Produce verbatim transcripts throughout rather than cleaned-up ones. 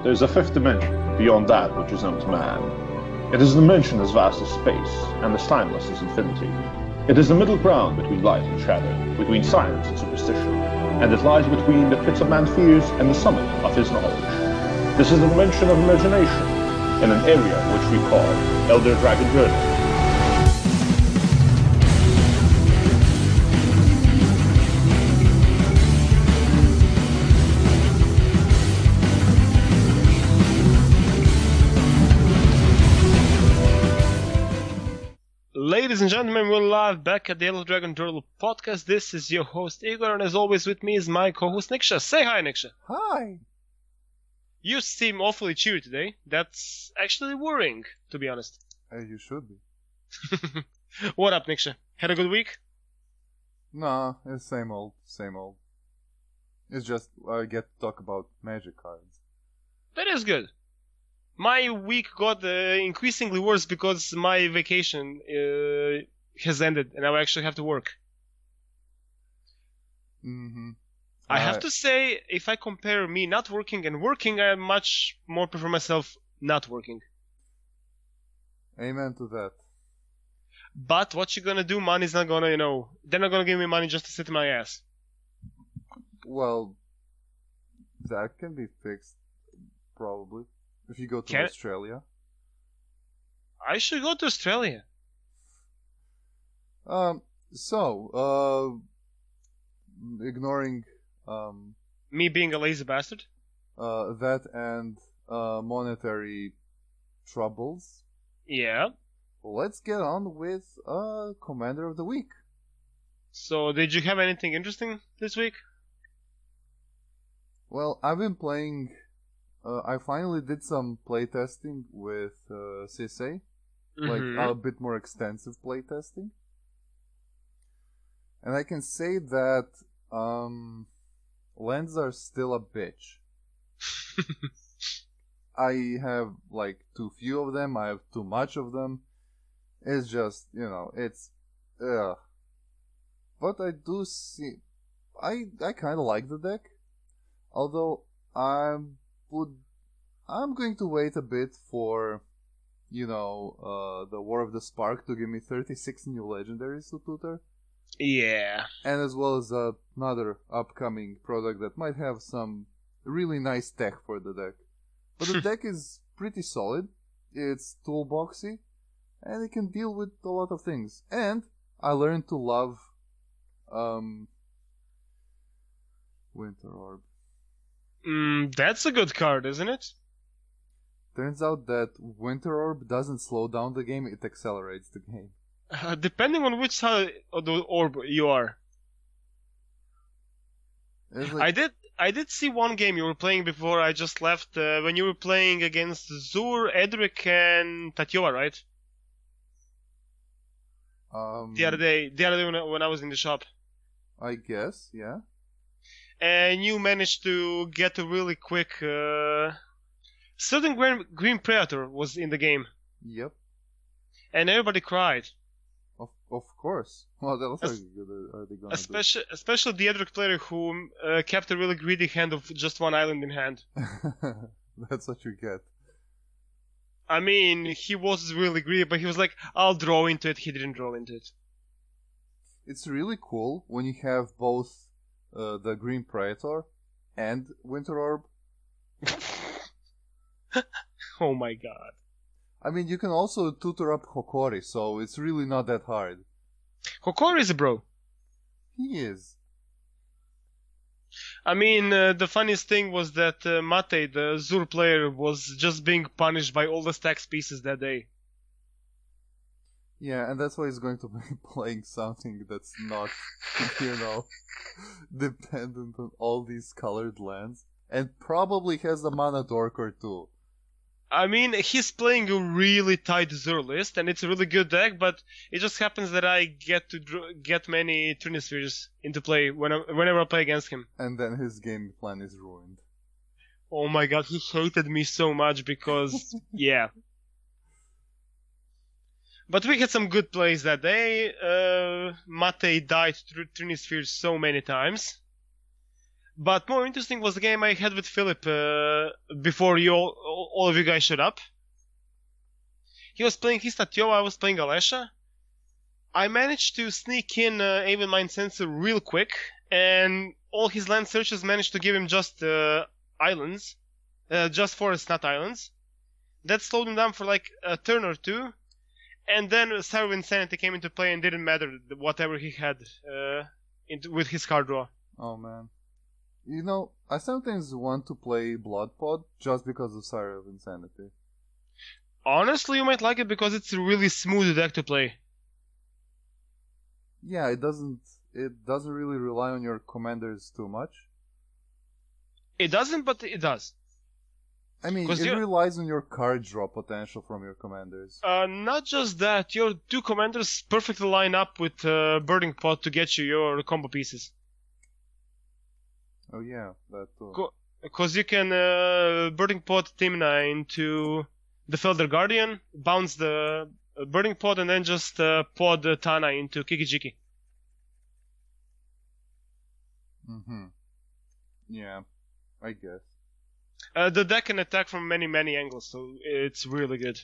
there is a fifth dimension beyond that which is known to man. It is a dimension as vast as space and as timeless as infinity. It is the middle ground between light and shadow, between science and superstition, and it lies between the pits of man's fears and the summit of his knowledge. This is the dimension of imagination, in an area which we call Elder Dragon Journey. Ladies and gentlemen, we're live back at the Elder Dragon Journal podcast. This is your host Igor, and as always with me is my co-host Niksha. Say hi, Niksha. Hi. You seem awfully cheery today. That's actually worrying, to be honest. Uh, you should be. What up, Niksha? Had a good week? Nah, it's same old, same old. It's just I get to talk about magic cards. That is good. My week got uh, increasingly worse because my vacation uh, has ended and I actually have to work. Mm-hmm. I Uh, have to say, if I compare me not working and working, I much more prefer myself not working. Amen to that. But what you gonna do? Money's not gonna, you know, they're not gonna give me money just to sit in my ass. Well, that can be fixed, probably. If you go to Can- Australia. I should go to Australia. Um, so, uh, ignoring, um, Me being a lazy bastard. uh, that and, uh, monetary troubles, Yeah. let's get on with, uh, Commander of the Week. So, did you have anything interesting this week? Well, I've been playing. Uh, I finally did some playtesting with uh, C S A, like Mhm. a bit more extensive playtesting, and I can say that um, lands are still a bitch. I have like too few of them. I have too much of them. It's just, you know, it's ugh. But I do see. I I kind of like the deck, although I'm would I'm going to wait a bit for, you know, uh, the War of the Spark to give me thirty-six new legendaries to tutor, Yeah. and as well as uh, another upcoming product that might have some really nice tech for the deck. But the deck is pretty solid. It's toolboxy, and it can deal with a lot of things. And I learned to love um, Winter Orb. Mm, that's a good card, isn't it? Turns out that Winter Orb doesn't slow down the game, it accelerates the game. Uh, depending on which side of the orb you are. It's I like, did I did see one game you were playing before I just left, uh, when you were playing against Zur, Edric, and Tatjova, right? um, The other day, the other day when I, when I was in the shop. I guess, yeah. And you managed to get a really quick... Uh, certain Green, Green Predator was in the game, Yep. and everybody cried. Of of course. What else are, Es- you gonna, are they gonna Especially, especially the Edric player who uh, kept a really greedy hand of just one island in hand. do? That's what you get. I mean, he was really greedy, but he was like, I'll draw into it. He didn't draw into it. It's really cool when you have both uh, the Green Predator and Winter Orb. Oh my god. I mean, you can also tutor up Hokori, so it's really not that hard. Hokori is a bro. He is. I mean, uh, the funniest thing was that uh, Mate, the Zur player, was just being punished by all the stacks pieces that day. Yeah, and that's why he's going to be playing something that's not, you know, dependent on all these colored lands. And probably has a mana dork or two. I mean, he's playing a really tight Zur list, and it's a really good deck, but it just happens that I get to dr- get many Trinispheres into play when I, whenever I play against him. And then his game plan is ruined. Oh my god, he hated me so much because, yeah. But we had some good plays that day. Uh, Mate died to Trinispheres so many times But more interesting was the game I had with Philip uh, before you all, all of you guys showed up. He was playing Histatio, I was playing Alesha. I managed to sneak in uh, Aven Mind Sensor real quick, and all his land searches managed to give him just uh, islands. Uh, just forests, not islands. That slowed him down for like a turn or two, and then Sire of Insanity came into play and didn't matter whatever he had uh, into, with his card draw. Oh man. You know, I sometimes want to play Bloodpod just because of Sire of Insanity. Honestly, you might like it because it's a really smooth deck to play. Yeah, it doesn't it doesn't really rely on your commanders too much. It doesn't, but it does. I mean, it relies on your card draw potential from your commanders. Uh, not just that, your two commanders perfectly line up with uh, Burning Pot to get you your combo pieces. Oh yeah, that too. Because you can uh, Burning Pot Timna into the Felder Guardian, bounce the uh, Burning Pot, and then just uh, pod uh, Tana into Kikijiki. Mm-hmm. Yeah, I guess. Uh, the deck can attack from many, many angles, so it's really good.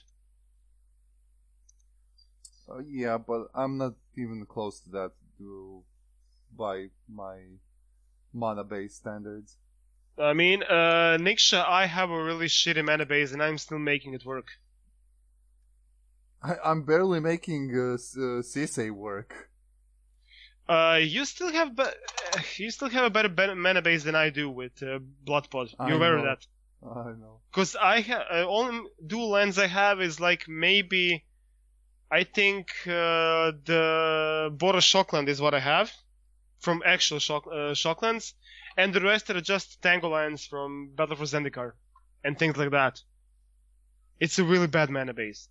Uh, yeah, but I'm not even close to that to by my mana base standards. I mean, uh, Niksha, I have a really shitty mana base, and I'm still making it work. I, I'm barely making uh, uh, Sisei work. Uh, you still have be- you still have a better be- mana base than I do with uh, Bloodpod. You're aware of that? I know. Because I ha- uh, only dual lands I have is like maybe, I think uh, the Boros Shockland is what I have from actual shock uh, Shocklands, and the rest are just Tango lands from Battle for Zendikar and things like that. It's a really bad mana base.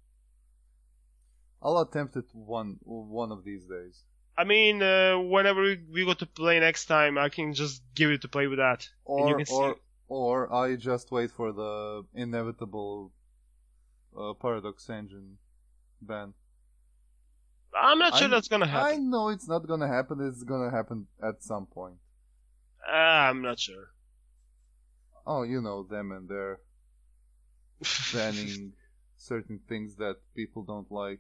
I'll attempt it one one of these days. I mean, uh, whenever we go to play next time, I can just give you to play with that. Or, and you can or, see. or I just wait for the inevitable uh, Paradox Engine ban. I'm not sure I'm, that's gonna happen. I know it's not gonna happen. It's gonna happen at some point. Uh, I'm not sure. Oh, you know them and their banning certain things that people don't like.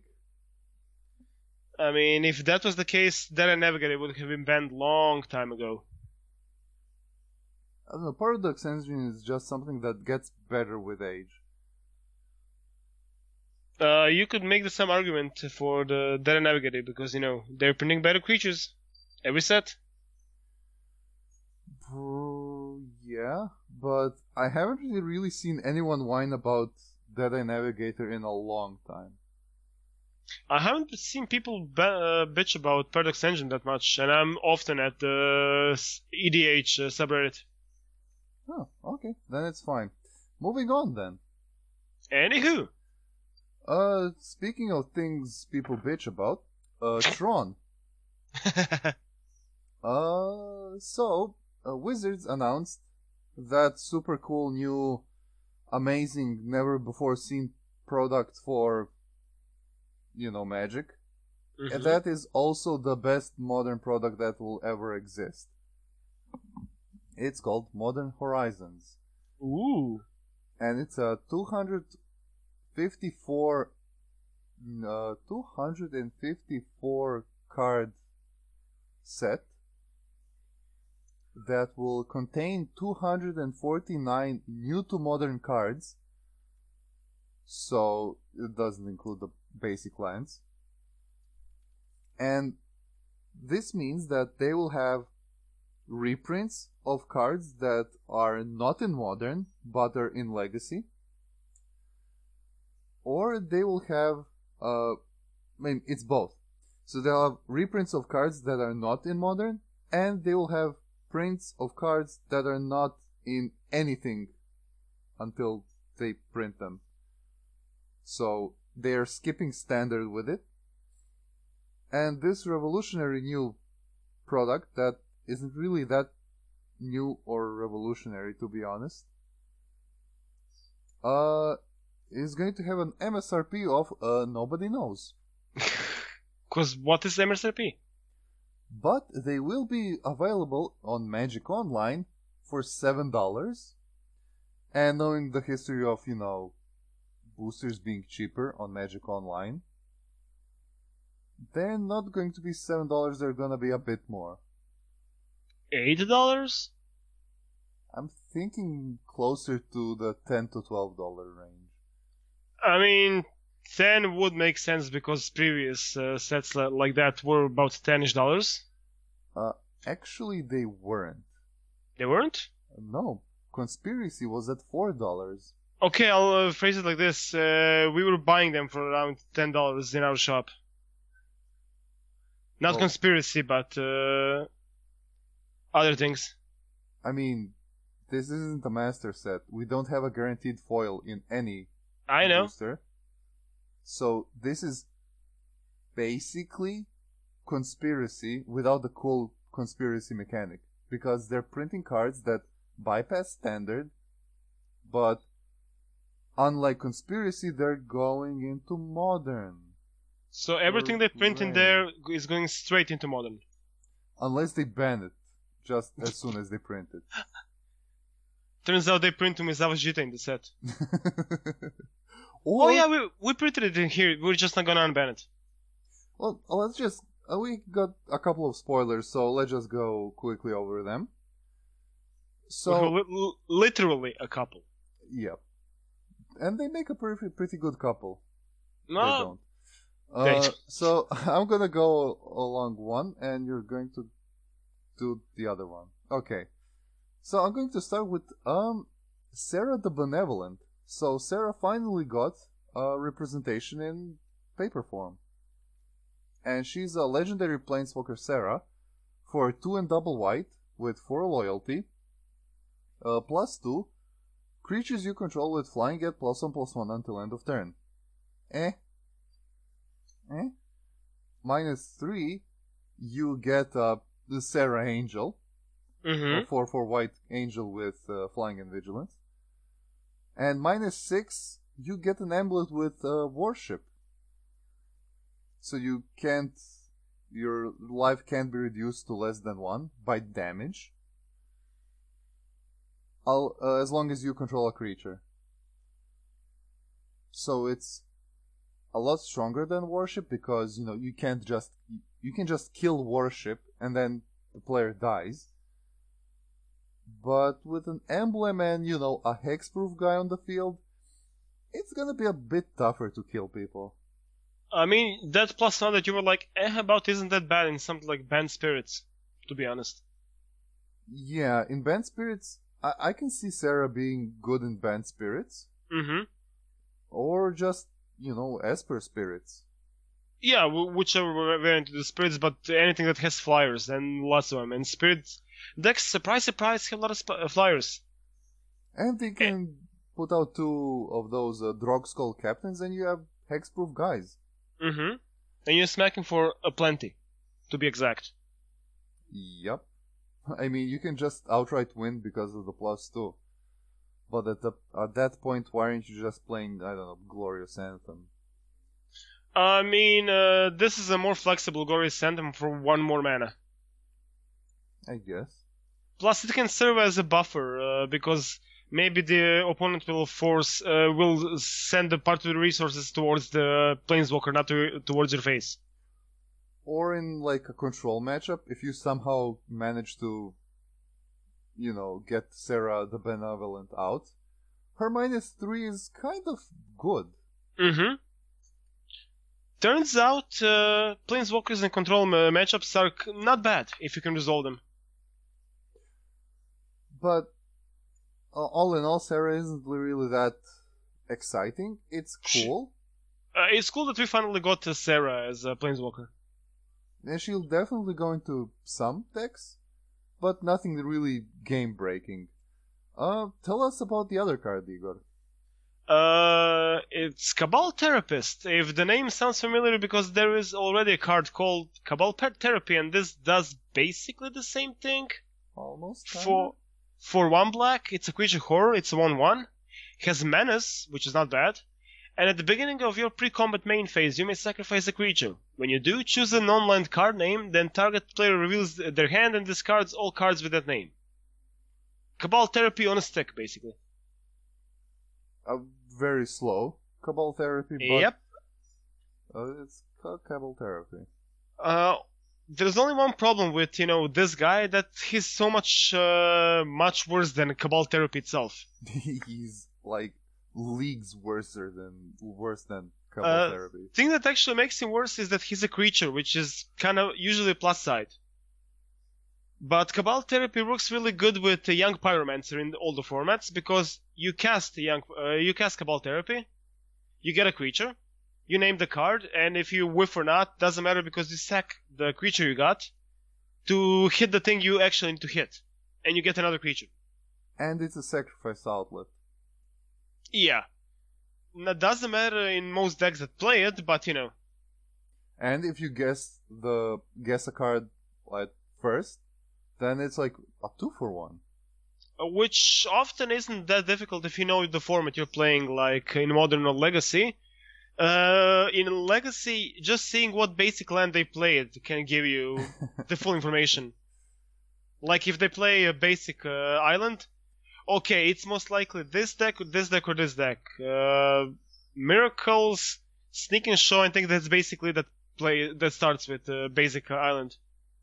I mean, if that was the case, Data Navigator would have been banned long time ago. I don't know, Paradox Engine is just something that gets better with age. Uh, you could make the same argument for the Data Navigator because, you know, they're printing better creatures every set. Uh, yeah, but I haven't really, really seen anyone whine about Data Navigator in a long time. I haven't seen people ba- uh, bitch about Paradox Engine that much, and I'm often at the E D H uh, subreddit. Oh, okay, then it's fine. Moving on then. Anywho. Uh, speaking of things people bitch about, uh, Tron. uh, so, uh, Wizards announced that super cool new, amazing, never before seen product for, you know, Magic. Mm-hmm. And that is also the best modern product that will ever exist. It's called Modern Horizons. Ooh. And it's a two hundred fifty-four uh, two hundred fifty-four card set that will contain two hundred forty-nine new to modern cards, so it doesn't include the basic lands, and this means that they will have reprints of cards that are not in modern but are in legacy, or they will have uh I mean it's both. So they'll have reprints of cards that are not in modern, and they will have prints of cards that are not in anything until they print them. So they are skipping standard with it. And this revolutionary new product that isn't really that new or revolutionary, to be honest, uh is going to have an M S R P of uh, nobody knows. Because what is M S R P? but they will be available on Magic Online for seven dollars. And knowing the history of, you know, boosters being cheaper on Magic Online, they're not going to be seven dollars, they're gonna be a bit more. eight dollars? I'm thinking closer to the ten to twelve dollar range. I mean, ten would make sense because previous uh, sets li- like that were about ten-ish dollars. Uh, actually, they weren't. They weren't? No, Conspiracy was at four dollars. Okay, I'll uh, phrase it like this. Uh, we were buying them for around ten dollars in our shop. Not Oh. Conspiracy, but uh, other things. I mean, this isn't a master set. We don't have a guaranteed foil in any I know. booster. So this is basically Conspiracy without the cool Conspiracy mechanic. Because they're printing cards that bypass standard, but unlike Conspiracy, they're going into modern. So everything they print in Right. there is going straight into modern. Unless they ban it just as soon as they print it. Turns out they print Umezawa Vegeta in the set. Or, Oh yeah, we we printed it in here. We're just not gonna unban it. Well, let's just. Uh, we got a couple of spoilers, so let's just go quickly over them. So, Li- li- literally a couple. yeah. And they make a pretty, pretty good couple. They No, don't. Uh, They don't. so, I'm gonna go along one, and you're going to do the other one. Okay. So, I'm going to start with um Sarah the Benevolent. So, Sarah finally got a representation in paper form. And she's a legendary Planeswalker Sarah for two and double white with four loyalty. Uh, plus two. Creatures you control with flying get plus one plus one until end of turn. Eh? Eh? Minus three. You get uh, the Sarah Angel. Mm-hmm. A four four white angel with uh, flying and vigilance. And minus six. You get an amulet with uh, worship. So you can't, your life can't be reduced to less than one by damage. I'll, uh, as long as you control a creature. So it's a lot stronger than worship because, you know, you can't just, you can just kill worship and then the player dies. But with an emblem and, you know, a hexproof guy on the field, it's gonna be a bit tougher to kill people. I mean, that plus one that you were like, eh, about isn't that bad in something like Banned Spirits, to be honest. Yeah, in Banned Spirits, I, I can see Sarah being good in Banned Spirits. Mm-hmm. Or just, you know, Esper Spirits. Yeah, w- whichever variant of the Spirits, but anything that has flyers, and lots of them. And Spirits decks, surprise, surprise, have a lot of sp- uh, flyers. And they can put out two of those uh, Drogskull captains and you have hexproof guys. Mm-hmm. And you're smacking for a plenty, to be exact. Yep. I mean, you can just outright win because of the plus two. But at, the, at that point, why aren't you just playing, I don't know, Glorious Anthem? I mean, uh, this is a more flexible Glorious Anthem for one more mana. I guess. Plus, it can serve as a buffer, uh, because maybe the opponent will force, uh, will send a part of the resources towards the Planeswalker, not to, towards your face. Or in, like, a control matchup, if you somehow manage to, you know, get Sarah the Benevolent out, her minus three is kind of good. Mm-hmm. Turns out, uh, Planeswalkers and control ma- matchups are c- not bad, if you can resolve them. But uh, all in all, Sarah isn't really that exciting. It's cool, Uh, it's cool that we finally got uh, Sarah as a Planeswalker. and she'll definitely go into some decks, but nothing really game breaking. Uh, tell us about the other card, Igor. Uh, it's Cabal Therapist. If the name sounds familiar, because there is already a card called Cabal Pet Therapy, and this does basically the same thing. Almost. Kinda? For for one black, it's a creature horror. It's a one one. Has menace, which is not bad. And at the beginning of your pre-combat main phase, you may sacrifice a creature. When you do, choose a non-land card name, then target player reveals their hand and discards all cards with that name. Cabal Therapy on a stick, basically. Uh, very slow Cabal Therapy, but Yep. uh, it's ca- Cabal Therapy. Uh, there's only one problem with, you know, this guy, that he's so much, uh, much worse than Cabal Therapy itself. He's like leagues worse than worse than Cabal Uh, Therapy. thing that actually makes him worse is that he's a creature, which is kind of usually a plus side. But Cabal Therapy works really good with a Young Pyromancer in all the formats, because you cast a young, uh, you cast Cabal Therapy, you get a creature, you name the card, and if you whiff or not, doesn't matter because you sack the creature you got to hit the thing you actually need to hit, and you get another creature. And it's a sacrifice outlet. Yeah. That doesn't matter in most decks that play it, but you know. And if you guess the guess a card like first, then it's like a two for one. Uh, Which often isn't that difficult if you know the format you're playing, like in Modern or Legacy. Uh, in Legacy, just seeing what basic land they played can give you the full information. Like if they play a basic uh, island, okay, it's most likely this deck, this deck, or this deck. Uh, Miracles, Sneak and Show, I think that's basically that play that starts with uh, basic uh, island.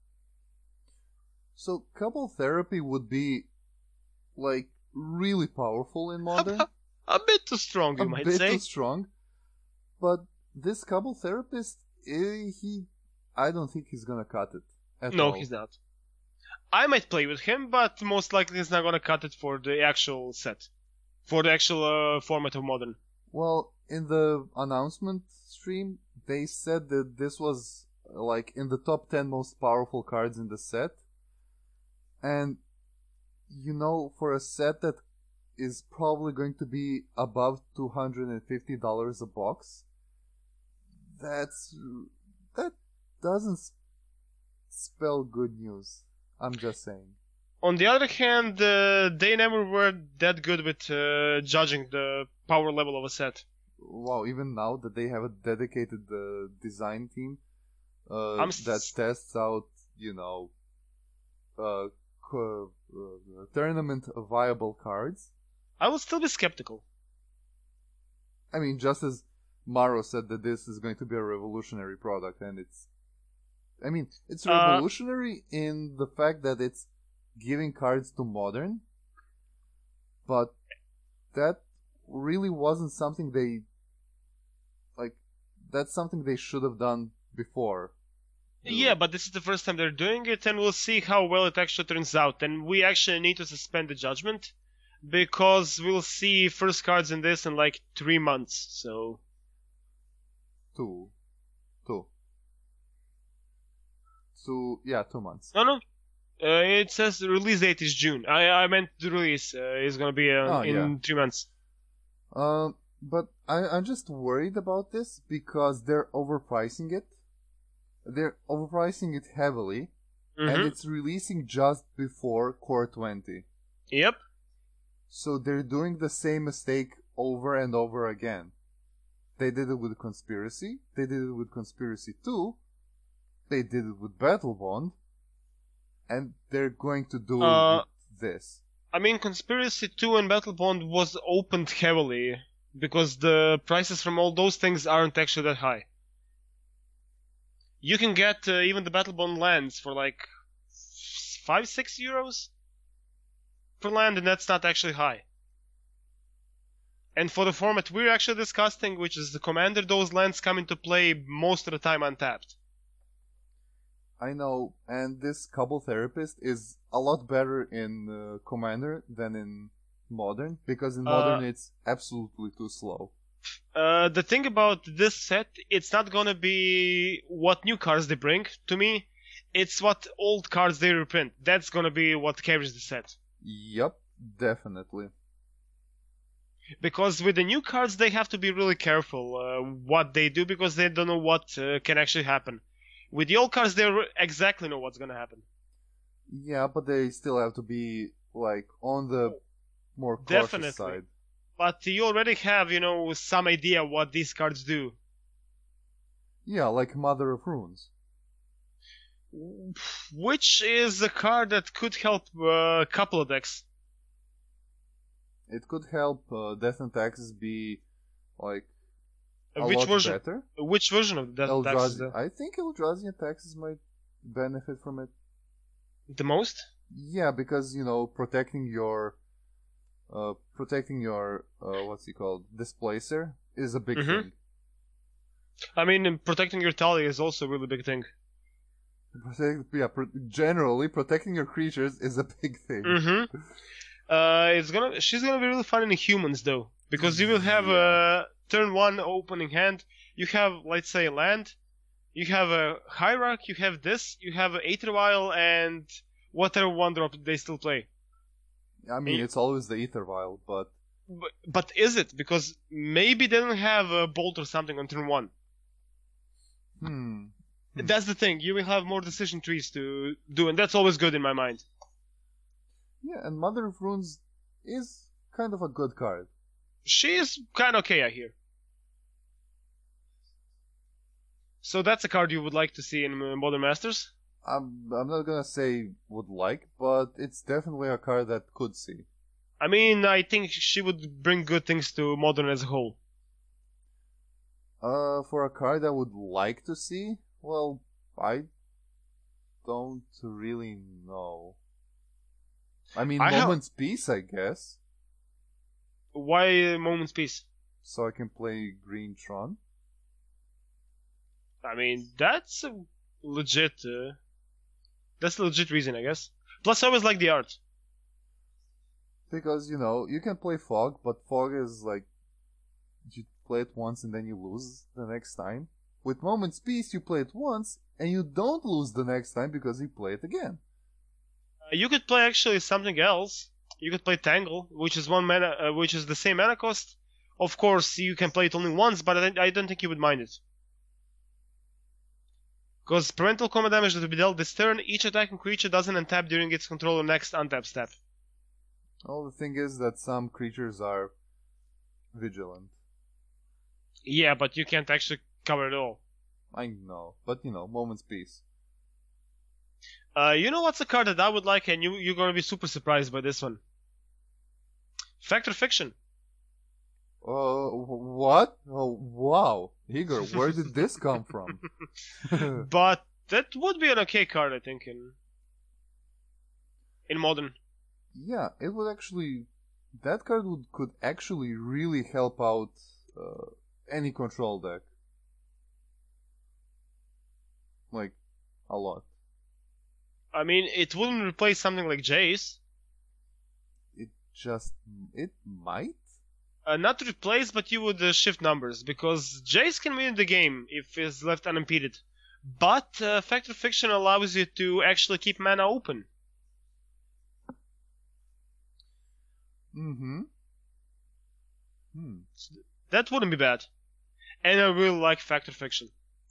So Cabal Therapy would be like really powerful in Modern. A bit too strong, you a might bit say. too strong. But this Cabal Therapist, eh, he, I don't think he's gonna cut it at No, all. he's not. I might play with him, but most likely he's not gonna cut it for the actual set. For the actual uh, format of Modern. Well, in the announcement stream, they said that this was uh, like in the top ten most powerful cards in the set. And, you know, for a set that is probably going to be above two hundred fifty dollars a box, that's, that doesn't s- spell good news. I'm just saying. On the other hand, uh, they never were that good with uh, judging the power level of a set. Wow, even now that they have a dedicated uh, design team uh, I'm s- that tests out, you know, uh, co- uh, tournament viable cards. I would still be skeptical. I mean, just as Maro said that this is going to be a revolutionary product, and it's, I mean, it's Uh, revolutionary in the fact that it's giving cards to Modern, but that really wasn't something they, like, that's something they should have done before. Yeah, but this is the first time they're doing it, and we'll see how well it actually turns out. And we actually need to suspend the judgment, because we'll see first cards in this in like three months, so... Two. Two. Two, yeah, two months. No, no. Uh, it says the release date is June. I I meant the release uh, is gonna be uh, Oh, in yeah. three months. Um, but I, I'm just worried about this because they're overpricing it. They're overpricing it heavily, and Mm-hmm. it's releasing just before Core twenty. Yep. So they're doing the same mistake over and over again. They did it with Conspiracy, they did it with Conspiracy two, they did it with Battle Bond, and they're going to do Uh, it with this. I mean, Conspiracy two and Battle Bond was opened heavily, because the prices from all those things aren't actually that high. You can get uh, even the Battle Bond lands for like five, six euros per land, and that's not actually high. And for the format we're actually discussing, which is the Commander, those lands come into play most of the time untapped. I know, and this Cabal Therapist is a lot better in uh, Commander than in Modern, because in Uh, Modern it's absolutely too slow. Uh, the thing about this set, it's not gonna be what new cards they bring to me. It's what old cards they reprint. That's gonna be what carries the set. Yep, definitely. Because with the new cards, they have to be really careful uh, what they do, because they don't know what uh, can actually happen. With the old cards, they re- exactly know what's gonna happen. Yeah, but they still have to be, like, on the more cautious Definitely. side. But you already have, you know, some idea what these cards do. Yeah, like Mother of Runes. Which is a card that could help uh, a couple of decks. It could help uh, Death and Taxes be like Uh, a which lot version? better. Which version of Death and Taxes? Eldrazi- I think Eldrazi and Taxes might benefit from it. The most? Yeah, because you know protecting your, uh, protecting your uh, what's it called, displacer is a big Mhm. thing. I mean, protecting your tally is also a really big thing. Protect, yeah, pro- generally protecting your creatures is a big thing. Mm-hmm. Uh, it's gonna. She's gonna be really fun in humans though, because you will have Yeah. a turn one opening hand. You have, let's say, land. You have a hierarch. You have this. You have an Aether Vial and whatever one drop they still play. I mean, Yeah. it's always the Aether Vial, but But, but is it? Because maybe they don't have a bolt or something on turn one. hmm. Hmm. That's the thing. You will have more decision trees to do, and that's always good in my mind. Yeah, and Mother of Runes is kind of a good card. She is kind of okay, I hear. So that's a card you would like to see in uh, Modern Masters? I'm I'm not gonna say would like, but it's definitely a card that could see. I mean, I think she would bring good things to Modern as a whole. Uh, for a card I would like to see, well, I don't really know. I mean, I have- Moment's Peace, I guess, Why uh, Moment's Peace? so I can play Green Tron. I mean, that's a legit. Uh, that's a legit reason, I guess. Plus, I always like the art. Because, you know, you can play Fog, but Fog is like, you play it once and then you lose the next time. With Moment's Peace, you play it once and you don't lose the next time because you play it again. Uh, you could play actually something else. You could play Tangle, which is one mana, uh, which is the same mana cost. Of course, you can play it only once, but I don't- I don't think you would mind it. Because parental combat damage that will be dealt this turn, each attacking creature doesn't untap during its controller next untap step. Well, the thing is that some creatures are vigilant. Yeah, but you can't actually cover it all. I know, but you know, Moment's Peace. Uh, you know what's a card that I would like, and you you're gonna be super surprised by this one. Factor Fiction. Uh, wh- what? Oh, wow. Igor, where did this come from? But that would be an okay card, I think, in in Modern. Yeah, it would actually. That card would could actually really help out uh, any control deck. Like, a lot. I mean, it wouldn't replace something like Jace. It just. It might? Uh, not replace, but you would uh, shift numbers, because Jace can win the game if it's left unimpeded. But uh, Factor Fiction allows you to actually keep mana open. Mm hmm. Hmm. That wouldn't be bad. And I really like Factor Fiction.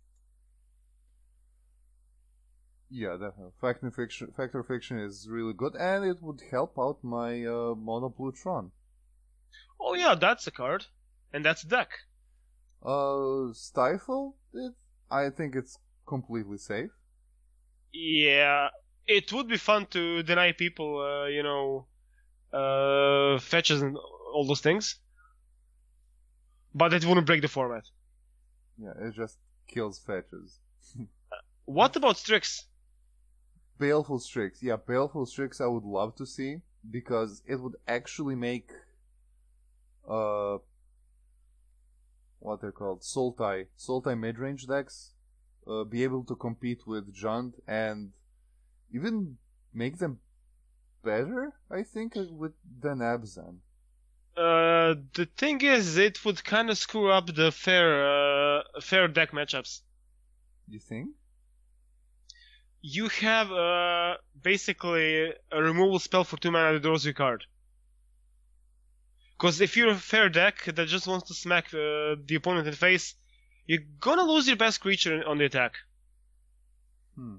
Yeah, definitely. Factor Fiction, Factor Fiction is really good, and it would help out my uh, Mono Blue Tron. Oh yeah, that's a card. And that's a deck. Uh, Stifle? It, I think it's completely safe. Yeah, it would be fun to deny people, uh, you know, uh, fetches and all those things. But it wouldn't break the format. Yeah, it just kills fetches. What about Strix? Baleful Strix. Yeah, Baleful Strix I would love to see, because it would actually make uh what they're called Sultai Sultai mid-range decks uh, be able to compete with Jund and even make them better, I think, uh, with than Abzan. Uh, the thing is, it would kind of screw up the fair, uh, fair deck matchups. You think? You have uh, basically a removal spell for two mana that draws you a card. Because if you're a fair deck that just wants to smack uh, the opponent in the face, you're gonna lose your best creature on the attack. Hmm.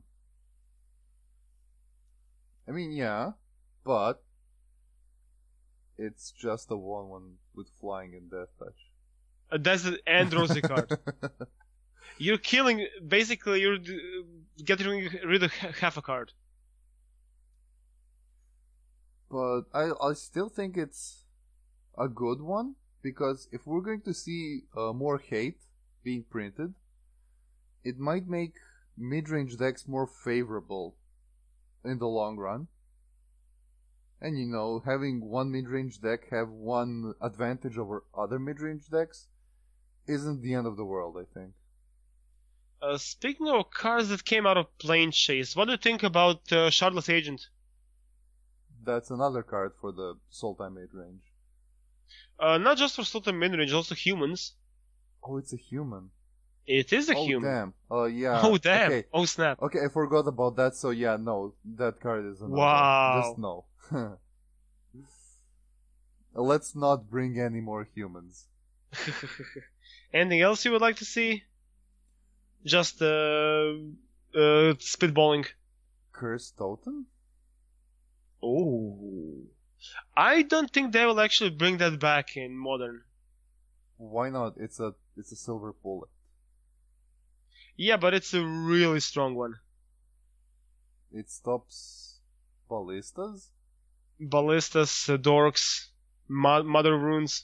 I mean, yeah, but it's just a one one with flying and death touch. Uh, that's the and draws you a card. You're killing. Basically, you're uh, getting rid of h- half a card. But I I still think it's a good one because if we're going to see uh, more hate being printed, it might make mid-range decks more favorable in the long run. And you know, having one mid-range deck have one advantage over other mid-range decks isn't the end of the world, I think. Uh, speaking of cards that came out of Plane Chase, what do you think about uh, Shardless Agent? That's another card for the Sultai mid-range. Uh, not just for Sultan Midrange, also humans. Oh, it's a human. It is a oh, human. damn. Oh, yeah. Oh damn! Okay. Oh snap! Okay, I forgot about that, so yeah, no. That card is another. Wow. Just no. Let's not bring any more humans. Anything else you would like to see? Just uh, uh, spitballing. Curse Totem? Oh, I don't think they will actually bring that back in modern. Why not? It's a it's a silver bullet. Yeah, but it's a really strong one. It stops ballistas? Ballistas, uh, dorks, mo- mother runes.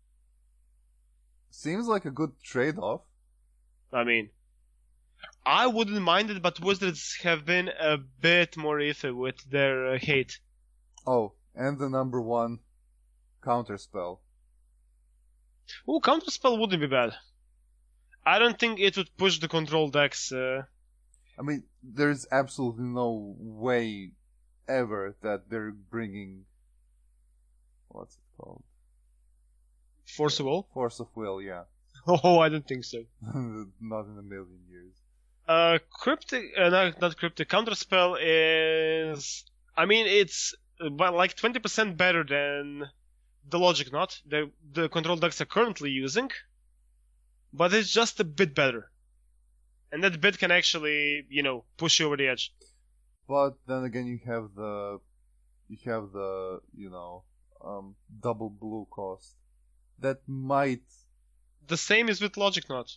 Seems like a good trade-off. I mean, I wouldn't mind it, but Wizards have been a bit more iffy with their uh, hate. Oh, and the number one counterspell. Ooh, counterspell wouldn't be bad. I don't think it would push the control decks. Uh, I mean, there's absolutely no way ever that they're bringing. What's it called? Force of Will? Force of Will, yeah. Oh, I don't think so. Not in a million years. Uh, cryptic, uh, not, not cryptic. Counterspell is, I mean, it's uh, but like twenty percent better than the Logic Knot the the control decks are currently using, but it's just a bit better, and that bit can actually, you know, push you over the edge. But then again, you have the, you have the, you know, um, double blue cost that might. The same is with Logic Knot.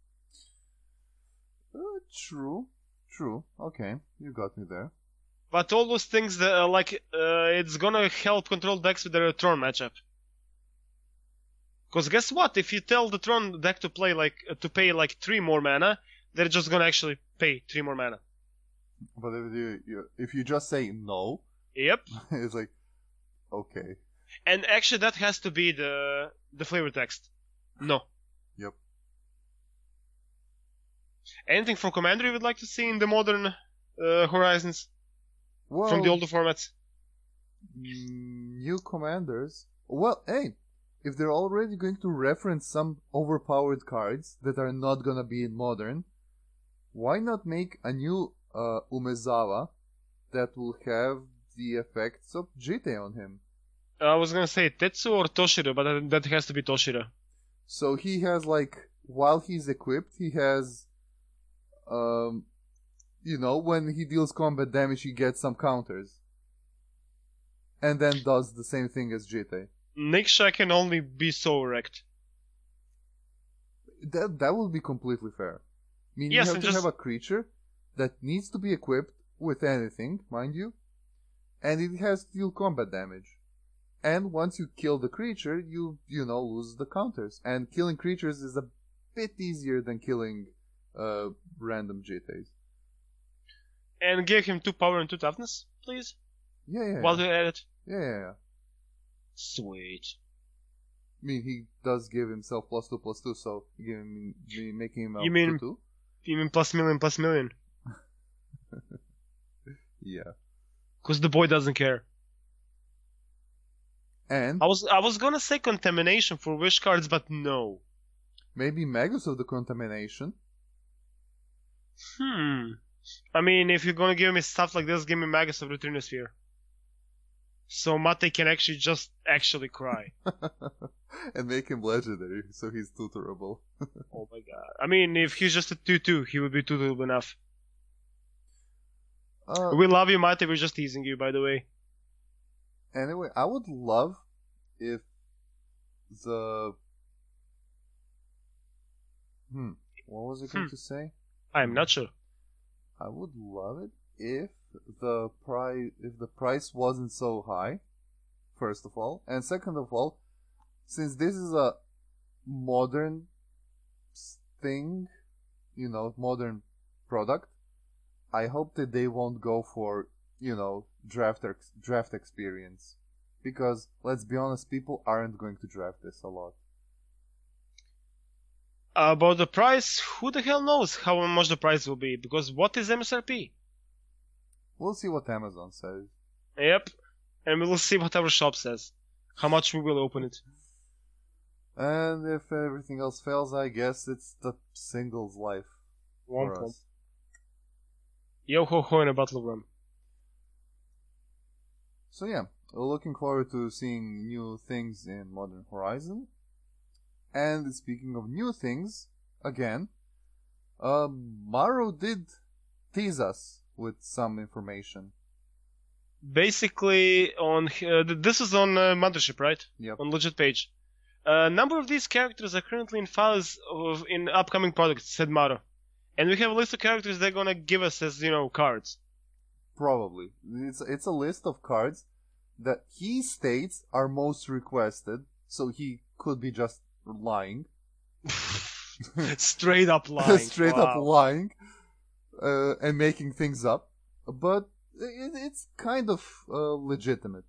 Uh, true, true. Okay, you got me there. But all those things that are like, uh, it's gonna help control decks with their Tron matchup. Because guess what? If you tell the Tron deck to play like uh, to pay like three more mana, they're just gonna actually pay three more mana. But if you, you if you just say no, Yep. it's like, okay. And actually, that has to be the the flavor text. No. Yep. Anything from Commander you would like to see in the modern uh, Horizons Well, from the older formats? mm, new commanders. Well, hey, if they're already going to reference some overpowered cards that are not gonna be in modern, why not make a new uh, Umezawa that will have the effects of Jite on him? I was gonna say Tetsu or Toshiro, but that- that has to be Toshiro. So he has like, while he's equipped, he has, um, you know, when he deals combat damage, he gets some counters, and then does the same thing as Jite. Niksha can only be so wrecked. That that would be completely fair. I mean, Yes, you have and to just- have a creature that needs to be equipped with anything, mind you, and it has to deal combat damage. And once you kill the creature, you you know lose the counters. And killing creatures is a bit easier than killing uh, random G Ts. And give him two power and two toughness, please. Yeah, yeah, While yeah. you at it. yeah, yeah, yeah. Sweet. I mean, he does give himself plus two, plus two, so give him, me- making him a You mean- two, two. You mean plus million, plus million? Yeah. Because the boy doesn't care. And I was I was gonna say contamination for wish cards, but no. maybe Magus of the Contamination. Hmm. I mean, if you're gonna give me stuff like this, give me Magus of Returnosphere. So Mate can actually just actually cry. And make him legendary, so he's tutorable. Oh my god. I mean, if he's just a two two, he would be tutorable enough. Uh, We love you, Mate, we're just teasing you, by the way. anyway, I would love if the hmm What was I going Hmm. to say? I'm not sure. I would love it if the price if the price wasn't so high, first of all, and second of all, since this is a modern s- thing, you know, modern product, I hope that they won't go for, you know, draft ex- draft experience, because let's be honest, people aren't going to draft this a lot. About the price, who the hell knows how much the price will be? Because what is M S R P? We'll see what Amazon says. Yep. And we will see what our shop says. How much we will open it. And if everything else fails, I guess it's the singles life for Womp womp. us. Yo ho ho in a battle room. So yeah, we're looking forward to seeing new things in Modern Horizon. And speaking of new things, again, uh, Maro did tease us with some information. Basically, on uh, th- this is on uh, Mothership, right? Yep. On legit page. A number of these characters are currently in files of in upcoming products, said Maro. And we have a list of characters they're gonna give us as, you know, cards. Probably. It's, it's a list of cards that he states are most requested, so he could be just lying. Straight up lying. Straight Wow. up lying uh, and making things up. But it, it's kind of uh, legitimate.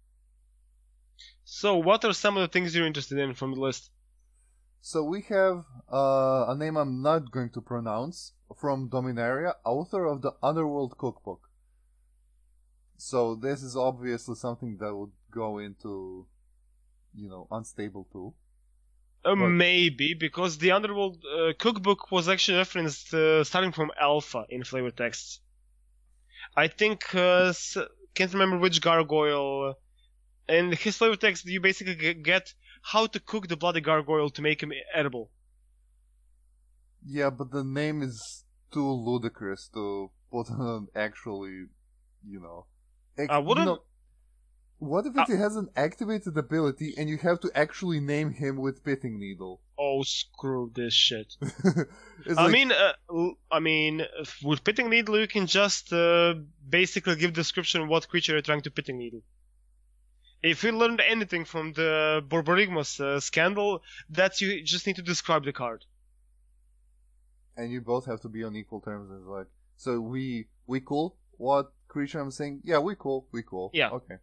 So, what are some of the things you're interested in from the list? So we have uh, a name I'm not going to pronounce from Dominaria, author of the Underworld Cookbook. So this is obviously something that would go into, you know, Unstable too. Uh, But- maybe, because the Underworld uh, cookbook was actually referenced uh, starting from Alpha in flavor texts. I think, uh, s- can't remember which gargoyle. In his flavor text, you basically g- get how to cook the bloody gargoyle to make him edible. Yeah, but the name is too ludicrous to put on actually, you know. Ex- I you wouldn't. know, what if it has an activated ability and you have to actually name him with Pitting Needle? Oh, screw this shit. It's I like- mean, uh, l- I mean, if- with pitting needle, you can just uh, basically give description of what creature you're trying to pitting needle. If you learned anything from the Borborygmus uh, scandal, that you just need to describe the card. and you both have to be on equal terms. It's like, so we we cool? What creature I'm saying? Yeah, we cool. We cool. Yeah. Okay.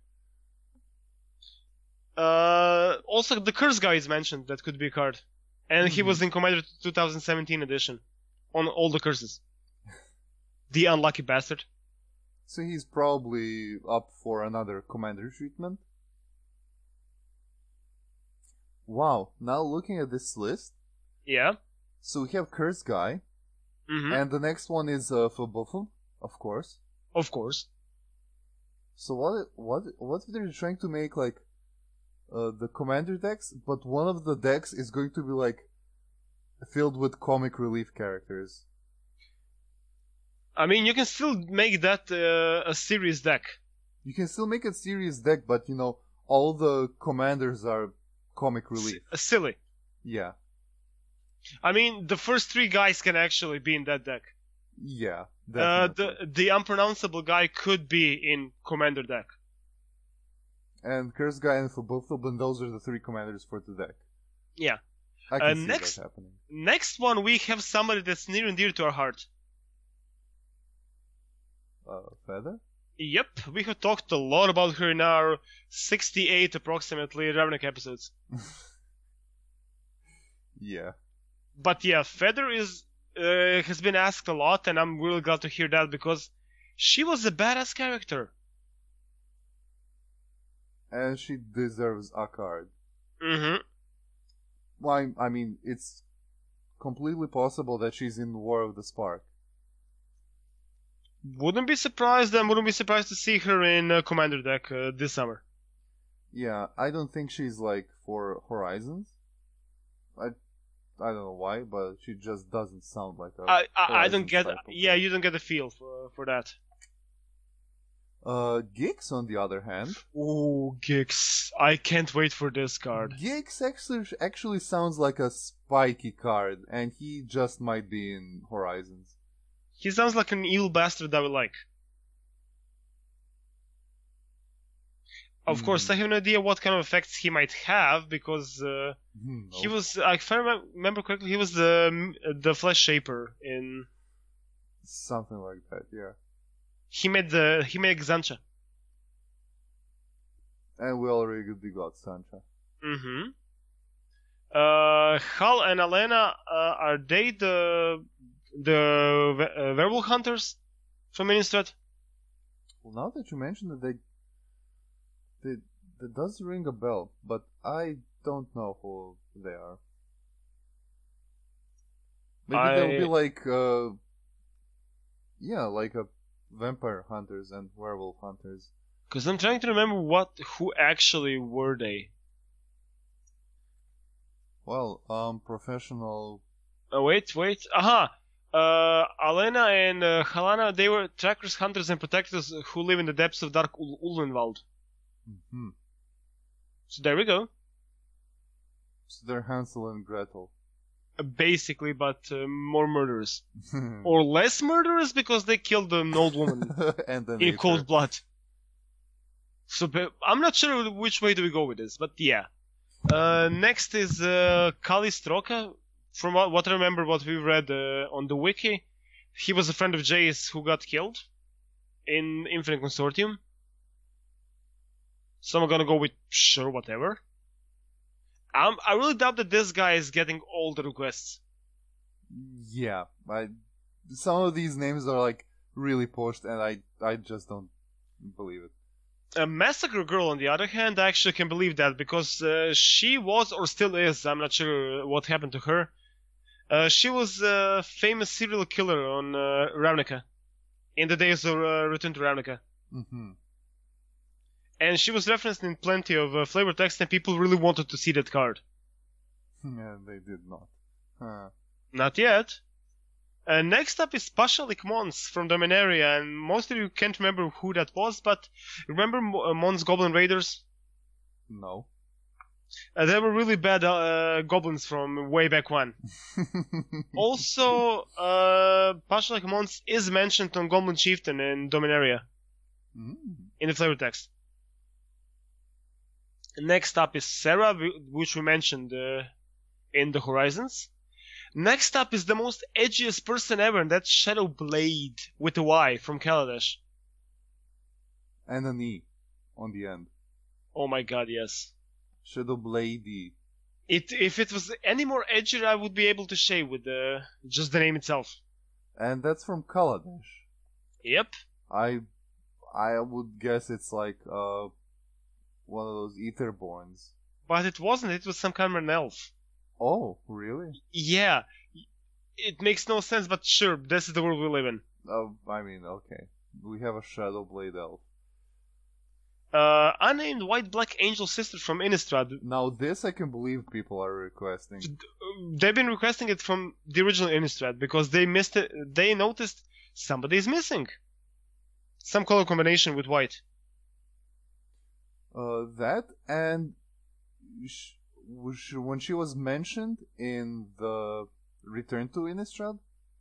Uh, also, the curse guy is mentioned. That could be a card, and he Mhm. was in Commander twenty seventeen edition on all the curses. The unlucky bastard. So he's probably up for another commander treatment. Wow. Now looking at this list, Yeah. so we have Curse Guy, Mm-hmm. and the next one is uh, Fabuffum, of course. Of course. So what what what if they're trying to make like uh, the commander decks, but one of the decks is going to be like filled with comic relief characters? I mean, you can still make that uh, a series deck. You can still make a serious deck, but you know all the commanders are comic relief. S- silly. Yeah, I mean, the first three guys can actually be in that deck. yeah. Uh, Definitely. the the unpronounceable guy could be in commander deck. And Curse Guy and Fabuffum, and those are the three commanders for the deck. Yeah. I can Uh, see next- that happening. Next one, we have somebody that's near and dear to our heart. Uh, Feather? Yep, we have talked a lot about her in our sixty-eight approximately Ravnik episodes. Yeah. But yeah, Feather is uh, has been asked a lot, and I'm really glad to hear that because she was a badass character. And she deserves a card. Mm-hmm. Why? I mean, it's completely possible that she's in War of the Spark. Wouldn't be surprised, and wouldn't be surprised to see her in uh, commander deck uh, this summer. Yeah, I don't think she's like for Horizons. I I don't know why, but she just doesn't sound like a I I, I don't Horizons get. type of Yeah, player. you don't get a feel for for that. Uh, Gix, on the other hand, Ooh, Gix. I can't wait for this card. Gix actually actually sounds like a spiky card, and he just might be in Horizons. He sounds like an evil bastard I would like. Of Hmm. course, I have no idea what kind of effects he might have because uh, Hmm, he no. was, uh, if I remem- remember correctly, he was the the Flesh Shaper in. Something like that, yeah. He made the he made Xancha. And we already got Sancha. Mm-hmm. Uh, Hal and Alena, uh, are they the the we- uh, werewolf hunters from Innistrad? Well, now that you mention it, they, they, that does ring a bell, but I don't know who they are. Maybe they'll be I- like, uh, yeah, like a vampire hunters and werewolf hunters. Because I'm trying to remember what who actually were they. Well, um, professional. Oh wait, wait, aha! Uh, Alena and uh, Halana, they were trackers, hunters, and protectors who live in the depths of Dark Ul- Ulvenwald. Hmm. So there we go. So they're Hansel and Gretel. Uh, basically, but uh, more murderers. Or less murderers because they killed an old woman and then in cold blood. So ba- I'm not sure which way do we go with this, but yeah. Uh, next is uh, Kali Stroka. From what, what I remember, what we read uh, on the wiki, he was a friend of Jace who got killed in Infinite Consortium. So I'm gonna go with sure, whatever. Um, I really doubt that this guy is getting all the requests. Yeah, I. Some of these names are like really pushed, and I I just don't believe it. A Massacre Girl, on the other hand, I actually can believe that because uh, she was or still is. I'm not sure what happened to her. Uh, she was a famous serial killer on uh, Ravnica in the days of uh, Return to Ravnica. Mm-hmm. And she was referenced in plenty of uh, flavor text, and people really wanted to see that card. Yeah, they did not. Huh. Not yet. Uh, next up is Pashalik Mons from Dominaria, and most of you can't remember who that was, but remember Mo- uh, Mons Goblin Raiders? No. Uh, they were really bad uh, goblins from way back when. Also, uh, Pashalik Mons is mentioned on Goblin Chieftain in Dominaria, Mm. in the flavor text. Next up is Sarah, wh- which we mentioned uh, in the Horizons. Next up is the most edgiest person ever, and that's Shadow Blade with a Y from Kaladesh. And an E on the end. Oh my god, yes. Shadow Blade. It if it was any more edgier, I would be able to shave with uh, just the name itself. And that's from Kaladesh. Yep. I I would guess it's like uh one of those Etherborns. But it wasn't. It was some kind of an elf. Oh, really? Yeah. It makes no sense, but sure, this is the world we live in. Oh, I mean, okay. We have a Shadow Blade elf. Uh, unnamed white black angel sister from Innistrad. Now this I can believe people are requesting. They've been requesting it from the original Innistrad because they missed it. They noticed somebody is missing. Some color combination with white. Uh, that and sh- sh- when she was mentioned in the Return to Innistrad,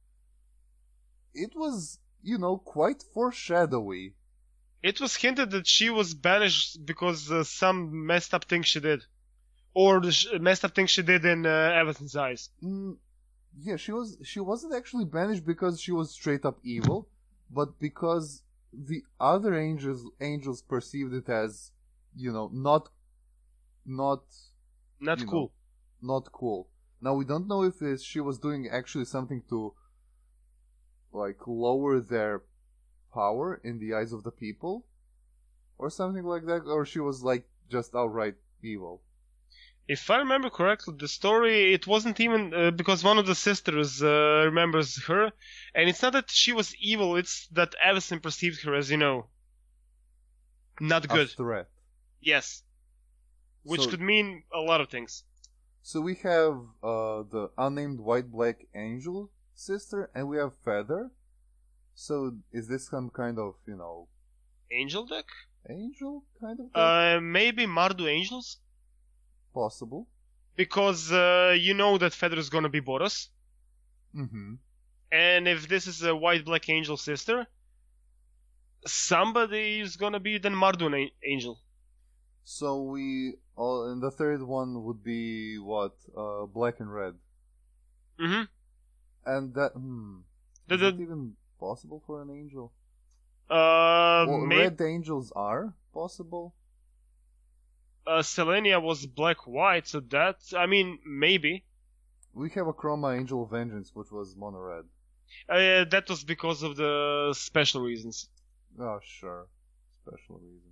it was, you know, quite foreshadowy. It was hinted that she was banished because uh, some messed up thing she did, or the sh- messed up thing she did in uh, Everton's eyes. Mm, yeah, she was. She wasn't actually banished because she was straight up evil, but because the other angels angels perceived it as, you know, not, not, Not you cool. know, not cool. Now we don't know if it, she was doing actually something to, like, lower their power in the eyes of the people, or something like that, or she was like just outright evil. If I remember correctly, the story, it wasn't even uh, because one of the sisters uh, remembers her, and it's not that she was evil, it's that Avacyn perceived her as, you know, not A good. threat. Yes. Which So- could mean a lot of things. So we have uh, the unnamed white black angel sister, and we have Feather. So is this some kind of, you know, Angel deck? Angel kind of deck? Uh, maybe Mardu Angels? Possible. Because uh, you know that Feather is gonna be Boros. Mm-hmm. And if this is a white-black Angel sister, somebody is gonna be then Mardu an Angel. So we... Uh, and the third one would be, what? Uh, black and red. Mm-hmm. And that... Hmm. The, Is the, it even possible for an angel? uh, Well, may- red angels are possible. uh, Selenia was black-white, so that... I mean, maybe. We have a Chroma Angel Vengeance, which was mono red. Uh, that was because of the special reasons. Oh, sure. Special reason.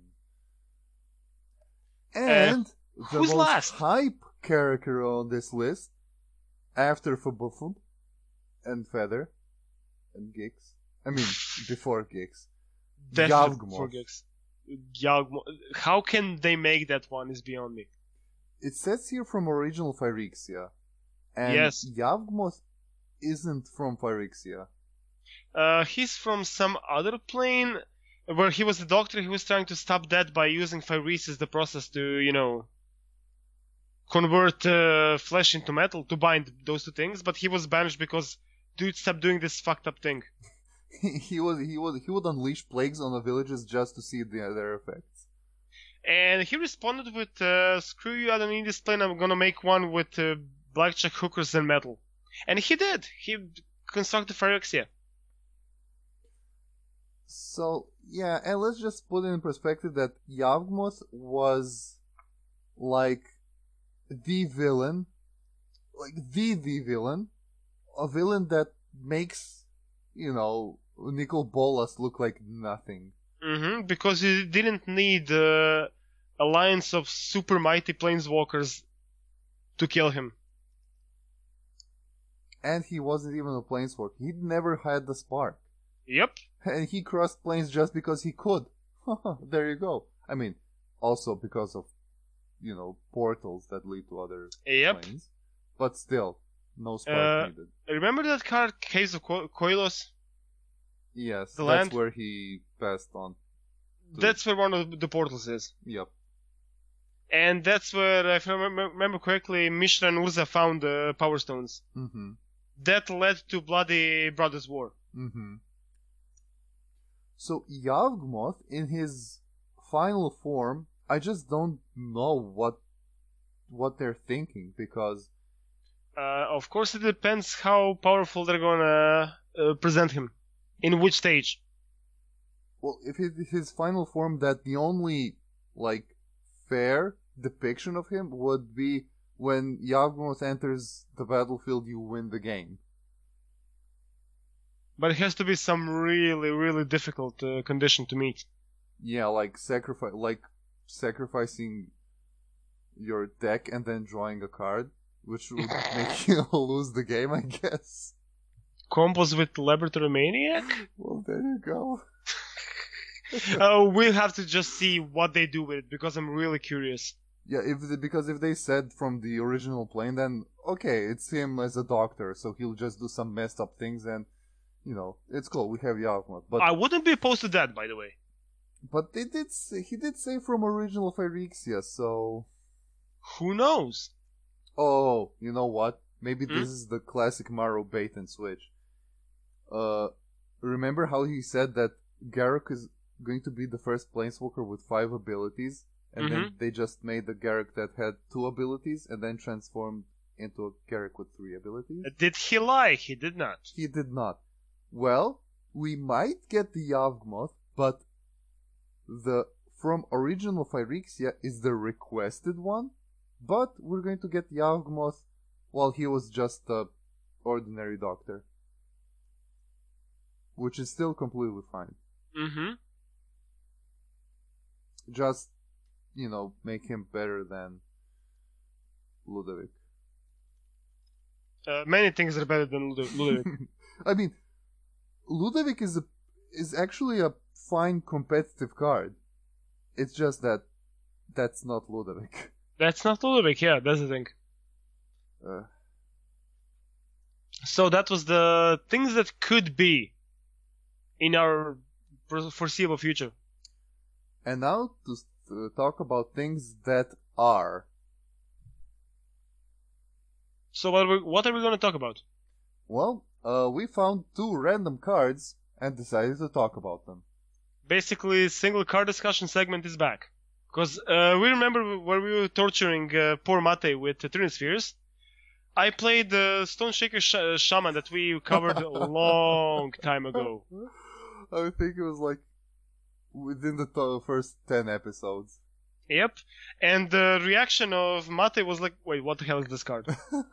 And the who's most last? hype character on this list, after Fabufum and Feather and Gix. I mean, before Gix. Definitely Yavgmoth. for Gex. Yavgmoth. How can they make that one is beyond me. It says here from original Phyrexia. And Yes. Yavgmoth isn't from Phyrexia. Uh, he's from some other plane where he was a doctor. He was trying to stop that by using Phyresis, the process to, you know, convert uh, flesh into metal to bind those two things. But he was banished because dude stopped doing this fucked up thing. He, he would he would he would unleash plagues on the villages just to see the, their effects. And he responded with, uh, screw you, I don't need this plane. I'm gonna make one with uh, blackjack hookers and metal. And he did. He constructed Phyrexia. So, yeah, and let's just put it in perspective that Yavgmoth was like the villain, like the the villain, a villain that makes, you know, Nicol Bolas look like nothing. Mm-hmm, because he didn't need uh, alliance of super mighty planeswalkers to kill him. And he wasn't even a planeswalker. He'd never had the spark. Yep. And he crossed planes just because he could. There you go. I mean, also because of, you know, portals that lead to other Yep. planes. But still, no spark Uh, needed. Remember that card, Caves of Ko- Koilos? Yes, the that's land? where he passed on. to- That's where one of the portals is. Yep. And that's where, if I remember remember correctly, Mishra and Urza found the Power Stones. Mm-hmm. That led to Bloody Brothers War. Mm-hmm. So Yavgmoth, in his final form, I just don't know what what they're thinking, because Uh, of course, it depends how powerful they're gonna uh, present him. In which stage. well, if his, his final form, that the only like fair depiction of him would be when Yavgmoth enters the battlefield, you win the game. But it has to be some really, really difficult uh, condition to meet. Yeah, like sacrifice, like sacrificing your deck and then drawing a card, which would make you lose the game, I guess. Combos with Laboratory Maniac? Well, there you go. uh, we'll have to just see what they do with it, because I'm really curious. Yeah, if the, because if they said from the original plane, then okay, it's him as a doctor, so he'll just do some messed up things, and you know, it's cool. We have Yavgmoth, but I wouldn't be opposed to that, by the way. but they did say, he did say from original Phyrexia, so Who knows? oh, you know what? Maybe Hmm? this is the classic Maro bait and switch. Uh, remember how he said that Garruk is going to be the first planeswalker with five abilities, and then they just made the Garruk that had two abilities, and then transformed into a Garruk with three abilities? Did he lie? He did not. He did not. Well, we might get the Yavgmoth, but the from original Phyrexia is the requested one, but we're going to get Yavgmoth while he was just a ordinary doctor, which is still completely fine. Mm-hmm. Just, you know, make him better than Ludovic. Uh, many things are better than Ludo- Ludovic. I mean, Ludovic is a is actually a fine competitive card. It's just that that's not Ludovic. That's not Ludovic, yeah, that's the thing. Uh, So that was the things that could be in our foreseeable future. And now to uh, talk about things that are. So what are we, what are we going to talk about? Well, uh, we found two random cards and decided to talk about them. Basically, single card discussion segment is back. Because uh, we remember when we were torturing uh, poor Mate with uh, Trin Spheres. I played the Stone Shaker sh- Shaman that we covered a long time ago. I think it was like within the to- first ten episodes. Yep. And the reaction of Mate was like, wait, what the hell is this card?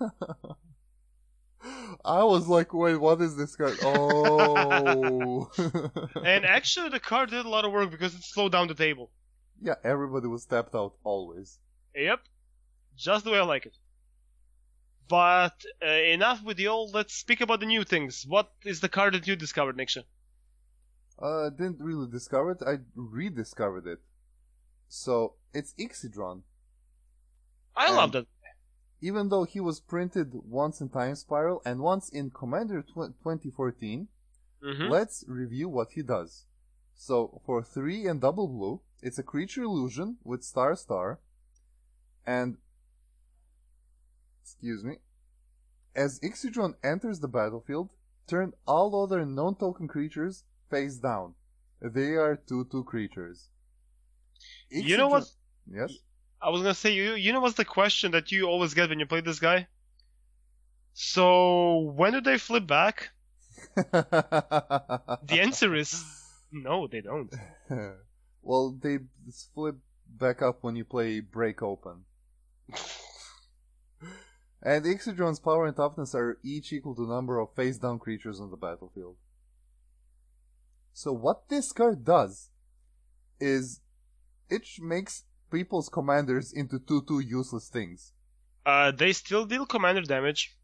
I was like, wait, what is this card? Oh. And actually the card did a lot of work because it slowed down the table. Yeah, everybody was tapped out always. Yep. Just the way I like it. But uh, enough with the old, let's speak about the new things. What is the card that you discovered, Niksha? Uh, didn't really discover it, I rediscovered it. So, it's Ixidron. I And love that. Even though he was printed once in Time Spiral and once in Commander tw- twenty fourteen, Mm-hmm. let's review what he does. So, for three and double blue, it's a creature illusion with Star Star, and excuse me, as Ixidron enters the battlefield, turn all other non-token creatures face down. They are two two creatures. You know what? Ixidron- Yes? I was gonna say, you you know what's the question that you always get when you play this guy? So, when do they flip back? The answer is, no, they don't. Well, they flip back up when you play Break Open. And Ixidron's power and toughness are each equal to the number of face-down creatures on the battlefield. So what this card does is it makes people's commanders into two two useless things. Uh, they still deal commander damage.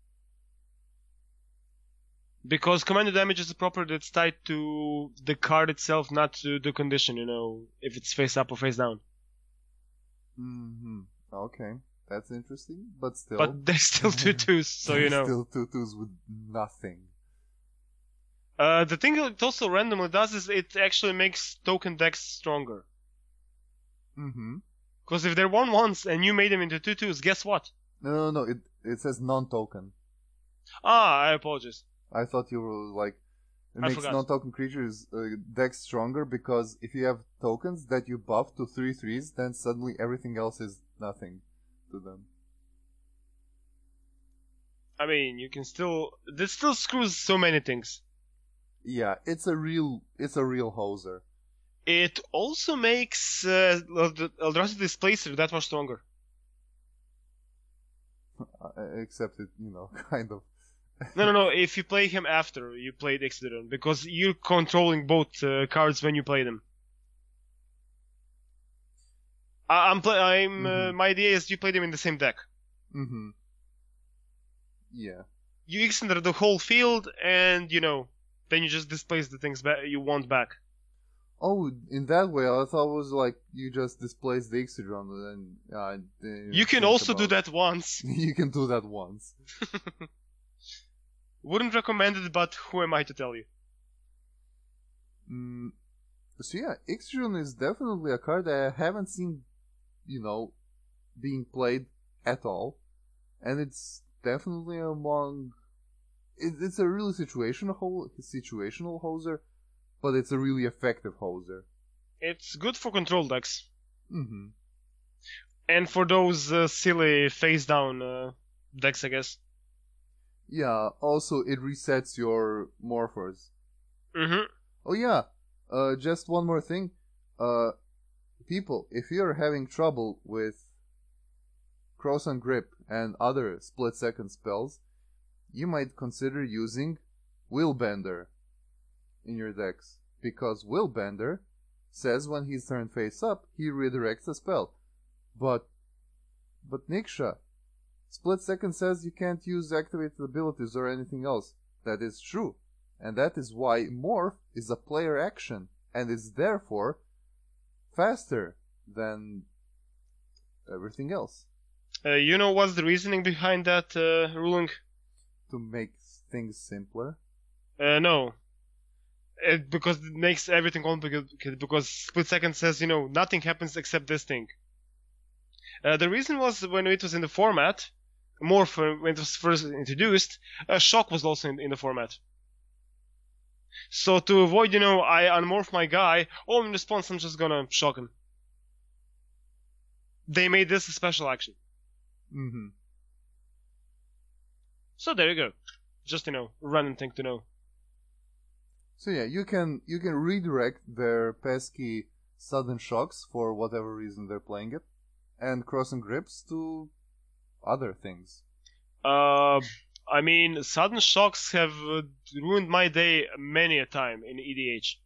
Because commander damage is a property that's tied to the card itself, not to the condition, you know, if it's face up or face down. Mm-hmm. Okay, that's interesting, but still. But they're still two twos, so you know. Still two twos with nothing. Uh, the thing it also randomly does is it actually makes token decks stronger. Mm-hmm. Because if they're one ones and you made them into two twos, guess what? No, no, no, it, it says non-token. Ah, I apologize. I thought you were like, it I makes forgot. non-token creatures uh, decks stronger because if you have tokens that you buff to three threes, then suddenly everything else is nothing to them. I mean, you can still... This still screws so many things. Yeah, it's a real, it's a real hoser. It also makes uh, Eldrazi Displacer that much stronger. Uh, except it, you know, kind of. No, no, no. If you play him after you played Ixidron, because you're controlling both uh, cards when you play them. I- I'm play. I'm. Uh, Mhm. my idea is you play them in the same deck. Mm-hmm. Yeah. You Ixidron the whole field, and you know, then you just displace the things ba- you want back. Oh, in that way, I thought it was like you just displace the Ixidron and uh, I didn't You can think also do about- that once. You can do that once. Wouldn't recommend it, but who am I to tell you? Mm, so yeah, Ixidron is definitely a card that I haven't seen, you know, being played at all, and it's definitely among. It, it's a really situational ho- situational hoser, but it's a really effective hoser. It's good for control decks. Mm-hmm. And for those uh, silly face down uh, decks, I guess. Yeah. Also, it resets your morphers. Mm-hmm. Oh yeah. Uh, just one more thing. Uh, people, if you're having trouble with Croissant Grip and other split-second spells, you might consider using Willbender in your decks, because Willbender says when he's turned face up, he redirects a spell. But, but Niksha, Split Second says you can't use activated abilities or anything else. That is true, and that is why Morph is a player action, and is therefore faster than everything else. Uh, you know what's the reasoning behind that uh, ruling? To make things simpler. Uh, no. It, because it makes everything complicated. Because split second says, you know, nothing happens except this thing. Uh, the reason was when it was in the format, more for when it was first introduced, uh, shock was also in, in the format. So to avoid, you know, I unmorph my guy, oh, in response I'm just gonna shock him. They made this a special action. Mm-hmm. So there you go. Just, you know, random thing to know. So yeah, you can you can redirect their pesky sudden shocks for whatever reason they're playing it, and crossing grips to other things. Uh, I mean, sudden shocks have uh, ruined my day many a time in E D H.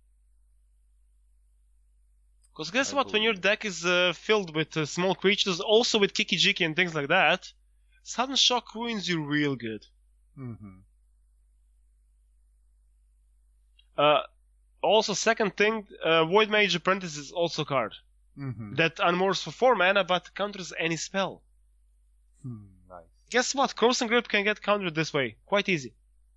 Because guess I what? When your believe. deck is uh, filled with uh, small creatures, also with Kiki Jiki and things like that, sudden shock ruins you real good. Mm-hmm. Uh, also, second thing, uh, Void Mage Apprentice is also a card Mm-hmm. that unmorphs for four mana but counters any spell. Hmm, nice. Guess what? Crossing Grip can get countered this way. Quite easy.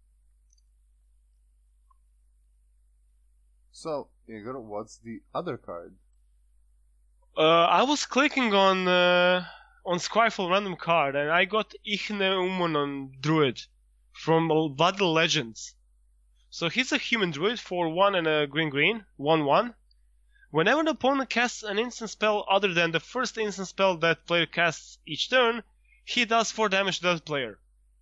So, Igor, what's the other card? Uh, I was clicking on uh, on Skyfall random card and I got Ichneumon Druid from Battle Legends. So he's a human druid for one and a green green, one one. Whenever the opponent casts an instant spell other than the first instant spell that player casts each turn, he does four damage to that player.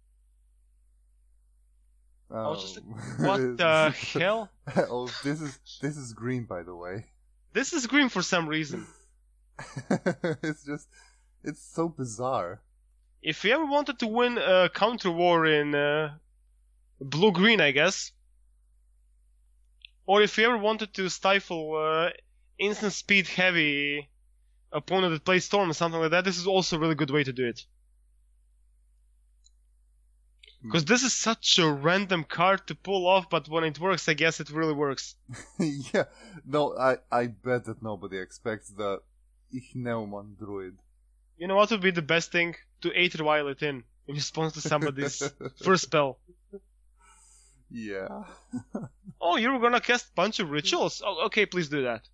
Oh. I was just like, what the hell? Oh, this is this is green, by the way. This is green for some reason. It's just, it's so bizarre. If you ever wanted to win a counter war in uh, blue green, I guess, or if you ever wanted to stifle uh, instant speed heavy opponent that plays Storm or something like that, this is also a really good way to do it. Because this is such a random card to pull off, but when it works, I guess it really works. Yeah, no, I, I bet that nobody expects the Ichneumon Druid. You know what would be the best thing? To Aether Violet in, in response to somebody's first spell. Yeah. Oh, you're gonna cast a bunch of rituals? Oh, okay, please do that.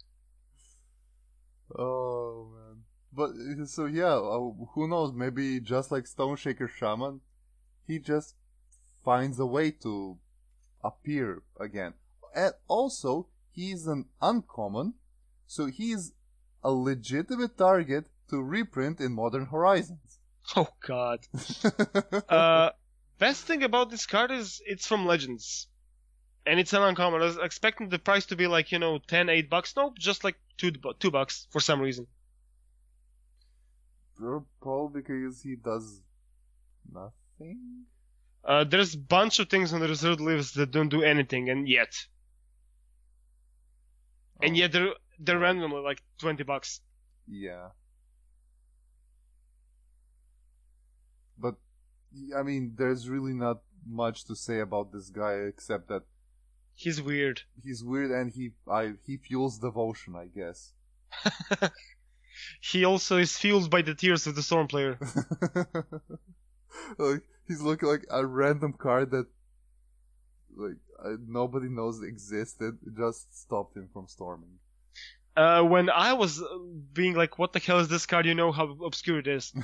Oh, man. But, so yeah, uh, who knows, maybe just like Stoneshaker Shaman, he just finds a way to appear again. And also, he's an uncommon, so he's a legitimate target to reprint in Modern Horizons. Oh god. uh, best thing about this card is it's from Legends. And it's an uncommon. I was expecting the price to be like, you know, ten, eight bucks. Nope, just like two, two bucks for some reason. Probably because he does nothing? Uh, there's a bunch of things on the reserved list that don't do anything, and yet. Oh. And yet they're, they're randomly like twenty bucks. Yeah. But, I mean, there's really not much to say about this guy except that He's weird. he's weird and he I he fuels devotion, I guess. He also is fueled by the tears of the Storm player. Like, he's looking like a random card that like uh, nobody knows existed. It just stopped him from storming. Uh, when I was uh, being like, what the hell is this card? You know how obscure it is.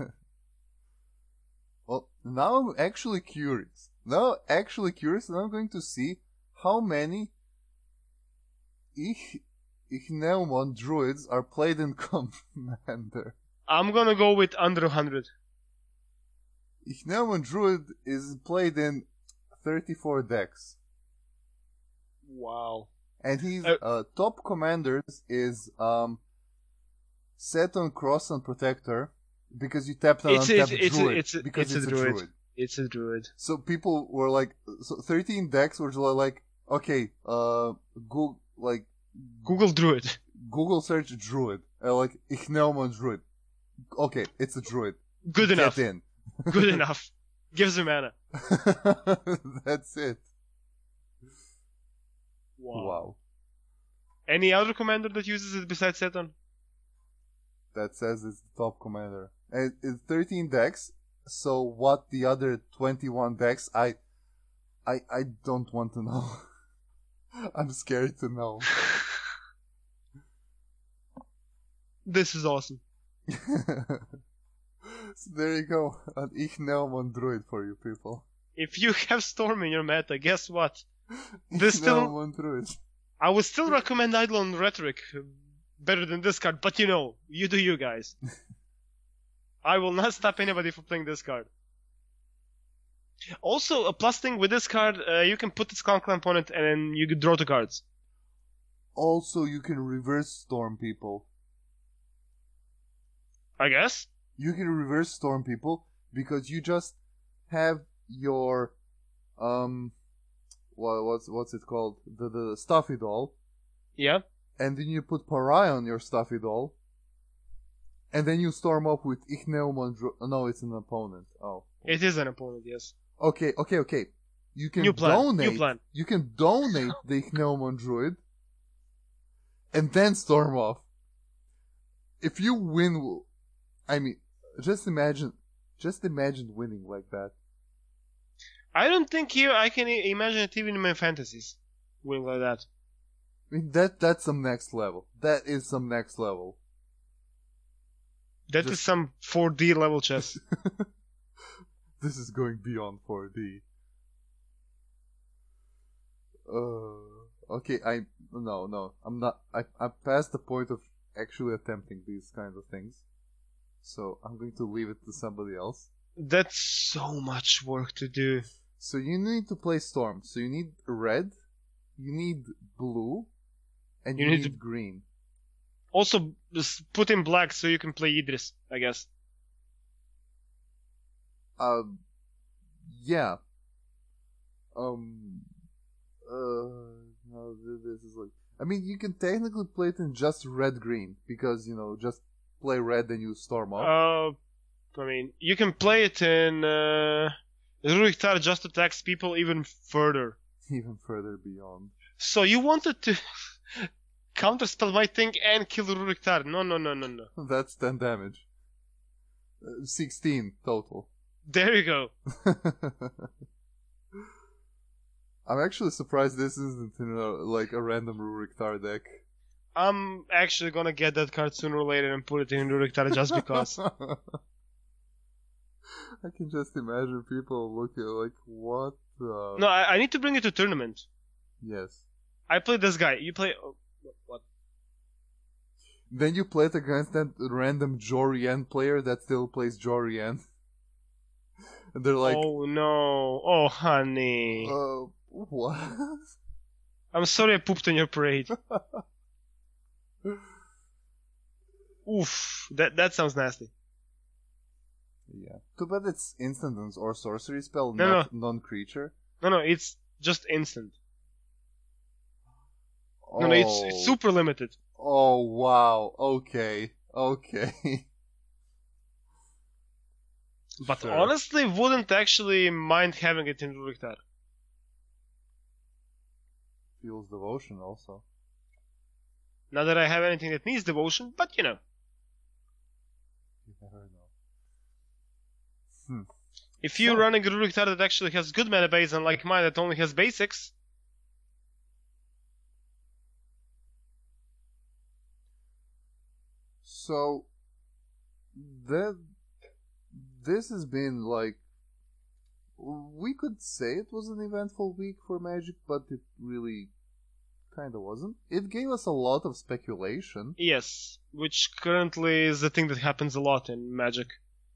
Well, now I'm actually curious. Now, actually curious, and I'm going to see how many Ich- Ichneumon druids are played in Commander. I'm gonna go with under one hundred. Ichneumon druid is played in thirty-four decks. Wow. And his Uh, uh, top commanders is um, Seton, Cross, and Protector, because you tapped an It's, untapped it's, it's, druid. a, it's, a, because it's, it's a, a druid. druid. It's a druid. So people were like, so thirteen decks were like, okay, uh, Google, like, Google druid. Google search druid, uh, like Ichneumon druid. Okay, it's a druid. Good Get enough. in. Good enough. Gives him mana. That's it. Wow. Wow. Any other commander that uses it besides Seton? That says it's the top commander. And it's thirteen decks, so what the other twenty-one decks, I, I, I don't want to know. I'm scared to know. This is awesome. So there you go. An Ichneumon druid for you people. If you have Storm in your meta, guess what? This still, Ichneumon druid. I would still recommend Eidolon Rhetoric uh, better than this card, but you know, you do you guys. I will not stop anybody from playing this card. Also, a plus thing with this card, uh, you can put this Clan component and then you can draw two cards. Also, you can reverse storm people. I guess. You can reverse storm people because you just have your um, what what's what's it called? The the stuffy doll, Yeah. and then you put Pariah on your stuffy doll, and then you storm up with Ichneumon. Dru- no, it's an opponent. Oh, It is an opponent, yes. okay, okay, okay. You can New plan. donate. New plan. You can donate the Ichneumon druid, and then storm off. If you win, I mean, just imagine, just imagine winning like that. I don't think here I can i- imagine it even in my fantasies. Winning like that. I mean, that that's some next level. That is some next level. That is Just- some four D level chess. This is going beyond four D. Uh, okay, I no no, I'm not. I I'm past the point of actually attempting these kinds of things, so I'm going to leave it to somebody else. That's so much work to do. So you need to play Storm. So you need red, you need blue, and you, You need need, to- green. Also, just put in black so you can play Idris, I guess. Um, yeah. Um, uh, no, th- this is like. I mean, you can technically play it in just red green because you know just play red and you storm off. Uh, I mean, you can play it in uh, Ruriktar just attacks people even further. Even further beyond. So you wanted to counterspell my thing and kill Ruriktar? No, no, no, no, no. That's ten damage. Uh, Sixteen total. There you go. I'm actually surprised this isn't in a, like a random Ruriktar deck. I'm actually gonna get that card sooner or later and put it in Ruriktar just because. I can just imagine people looking like, what the... No, I, I need to bring it to tournament. Yes. I play this guy. You play. Oh, what? Then you play it against that random Jorian player that still plays Jorian. And they're like, Oh no. Oh honey. uh, what? I'm sorry I pooped on your parade. Oof. That that sounds nasty. Yeah. Too bad it's instance or sorcery spell, No, not non-creature. No, no, it's just instant. No, no, it's, it's super limited. Oh, wow. Okay. Okay. But Sure. honestly, wouldn't actually mind having it in Ruriktar. Feels devotion also. Not that I have anything that needs devotion, but you know. You never know. Hmm. If you're So- running a Ruriktar that actually has good mana base, unlike mine that only has basics, So, that this has been like, we could say it was an eventful week for Magic, but it really kind of wasn't. It gave us a lot of speculation. yes, which currently is the thing that happens a lot in Magic.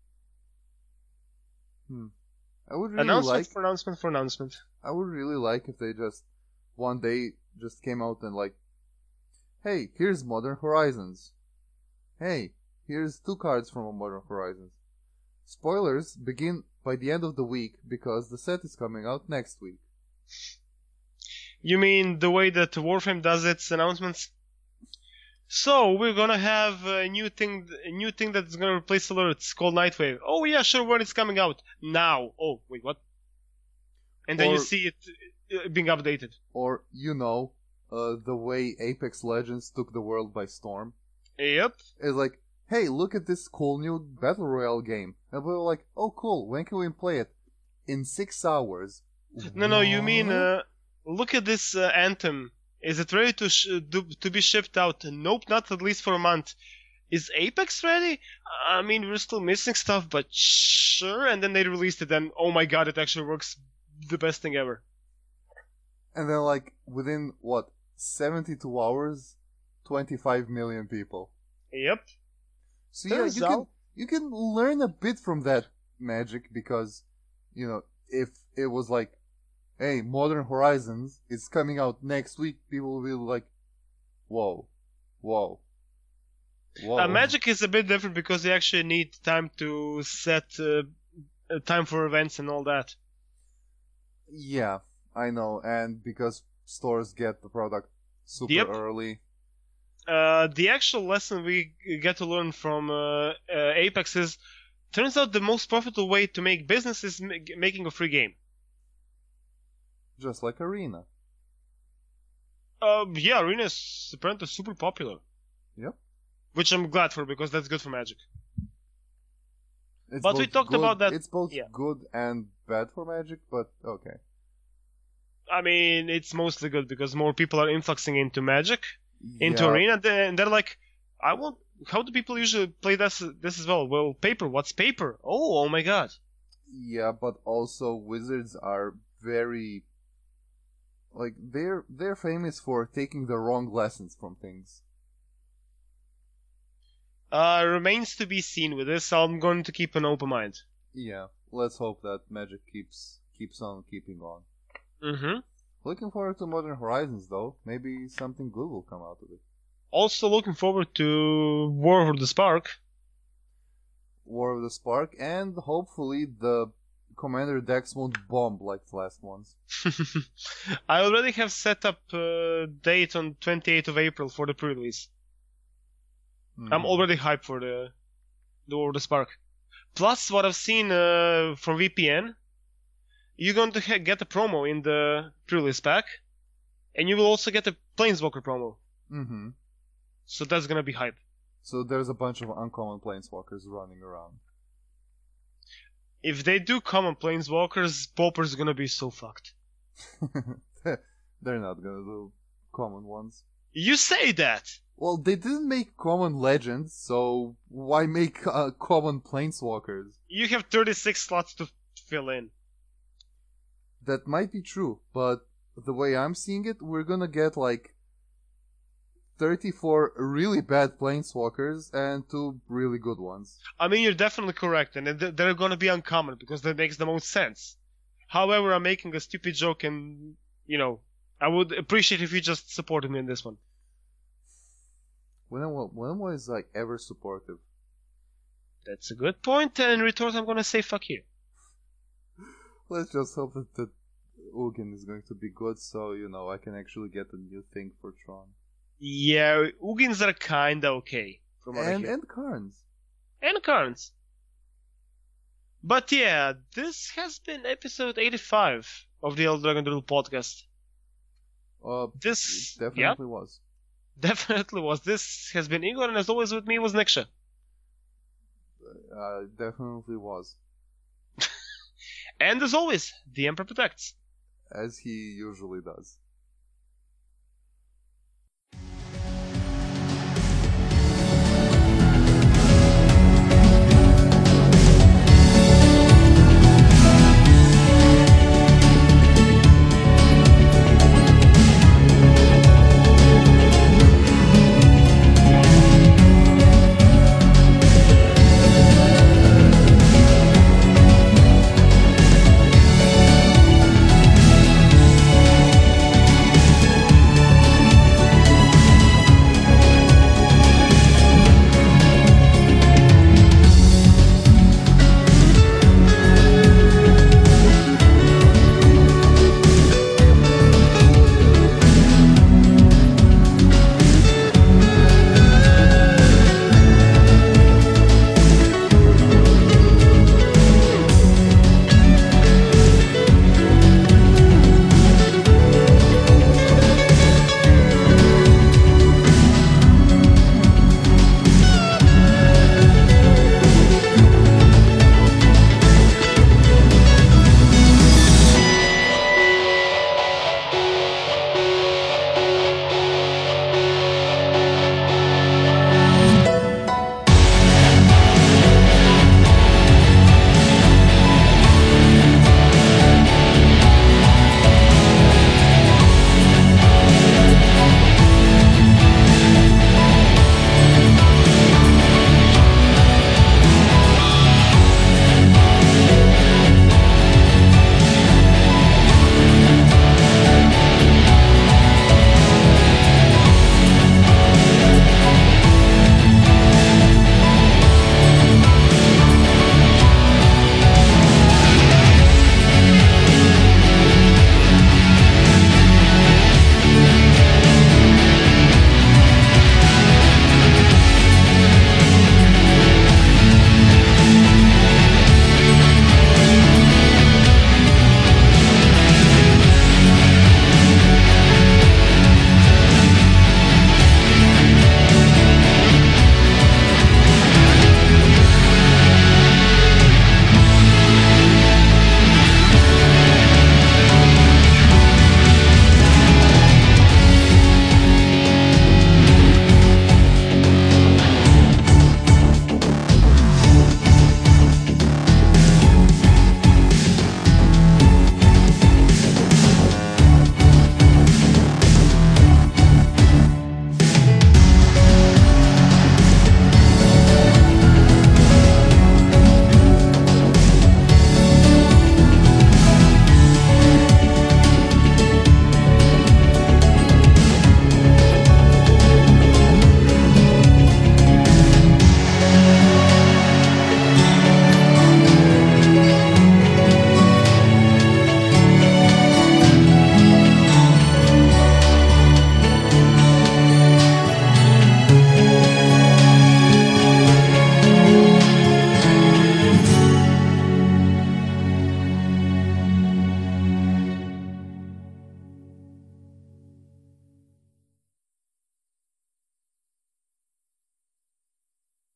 I would really announcement like. for announcement for announcement. I would really like if they just one day just came out and like, hey, here's Modern Horizons. Hey, here's two cards from Modern Horizons. Spoilers begin by the end of the week because the set is coming out next week. You mean the way that Warframe does its announcements? So we're gonna have a new thing, a new thing that's gonna replace alerts called Nightwave. Oh yeah, sure. When it's coming out now? Oh wait, what? And then you Or- see it uh, being updated. Or, you know, uh, the way Apex Legends took the world by storm. Yep. It's like, hey, look at this cool new Battle Royale game. And we were like, oh cool, when can we play it? In six hours. No, no. You mean What? uh, look at this uh, Anthem. Is it ready to sh- do, to be shipped out? Nope, not at least for a month. Is Apex ready? I mean, we're still missing stuff, but sure. And then they released it, and oh my god, it actually works the best thing ever. And then, like, within, what, seventy-two hours, twenty-five million people. Yep. So yeah, Turns you can, out- you can learn a bit from that magic because, you know, if it was like, hey, Modern Horizons is coming out next week, people will be like, whoa, whoa, whoa. Uh, Magic is a bit different because they actually need time to set uh, uh, time for events and all that. Yeah, I know, and because stores get the product super Yep. early. Uh, the actual lesson we get to learn from uh, uh, Apex is, turns out the most profitable way to make business is ma- making a free game. Just like Arena. Uh, yeah, Arena is apparently super popular. Yep. Which I'm glad for because that's good for Magic. It's But we both talked good- about that- It's both yeah. good and bad for Magic, but okay. I mean, it's mostly good because more people are influxing into Magic, into Yeah, Arena, th- and they're like, I want. How do people usually play this this as well? Well, paper. What's paper? Oh, oh my god. Yeah, but also Wizards are very like they're they're famous for taking the wrong lessons from things. Uh, remains to be seen with this. I'm going to keep an open mind. Yeah, let's hope that Magic keeps keeps on keeping on. Mm-hmm. Looking forward to Modern Horizons though. Maybe something good will come out of it. Also looking forward to War of the Spark. War of the Spark, and hopefully the Commander decks won't bomb like the last ones. I already have set up a date on twenty-eighth of April for the pre-release. I'm Mhm. already hyped for the the War of the Spark. Plus, what I've seen uh, from V P N, you're going to ha- get a promo in the pre-release pack, and you will also get a Planeswalker promo. Mhm. So that's gonna be hype. So there's a bunch of uncommon planeswalkers running around. If they do common Planeswalkers, Pauper's gonna be so fucked. They're not gonna do common ones. You say that! Well, they didn't make common legends, so why make uh, common planeswalkers? You have thirty-six slots to fill in. That might be true, but the way I'm seeing it, we're gonna get like thirty-four really bad planeswalkers and two really good ones. I mean, you're definitely correct, and th- they're gonna be uncommon because that makes the most sense. However, I'm making a stupid joke, and you know, I would appreciate if you just supported me in this one. When I, wa- when was like ever supportive? That's a good point, and in return, I'm gonna say fuck you. Let's just hope that the Ugin is going to be good, so you know I can actually get a new thing for Tron. Yeah, Ugins are kinda okay from what I And hear. and Karns. And Karns. But yeah, this has been episode eighty-five of the Elder Dragon Doodle podcast. Uh, This, it definitely was. yeah, definitely was. This has been Igor, and as always with me was Niksha. Uh, definitely was. And as always, the Emperor protects. As he usually does.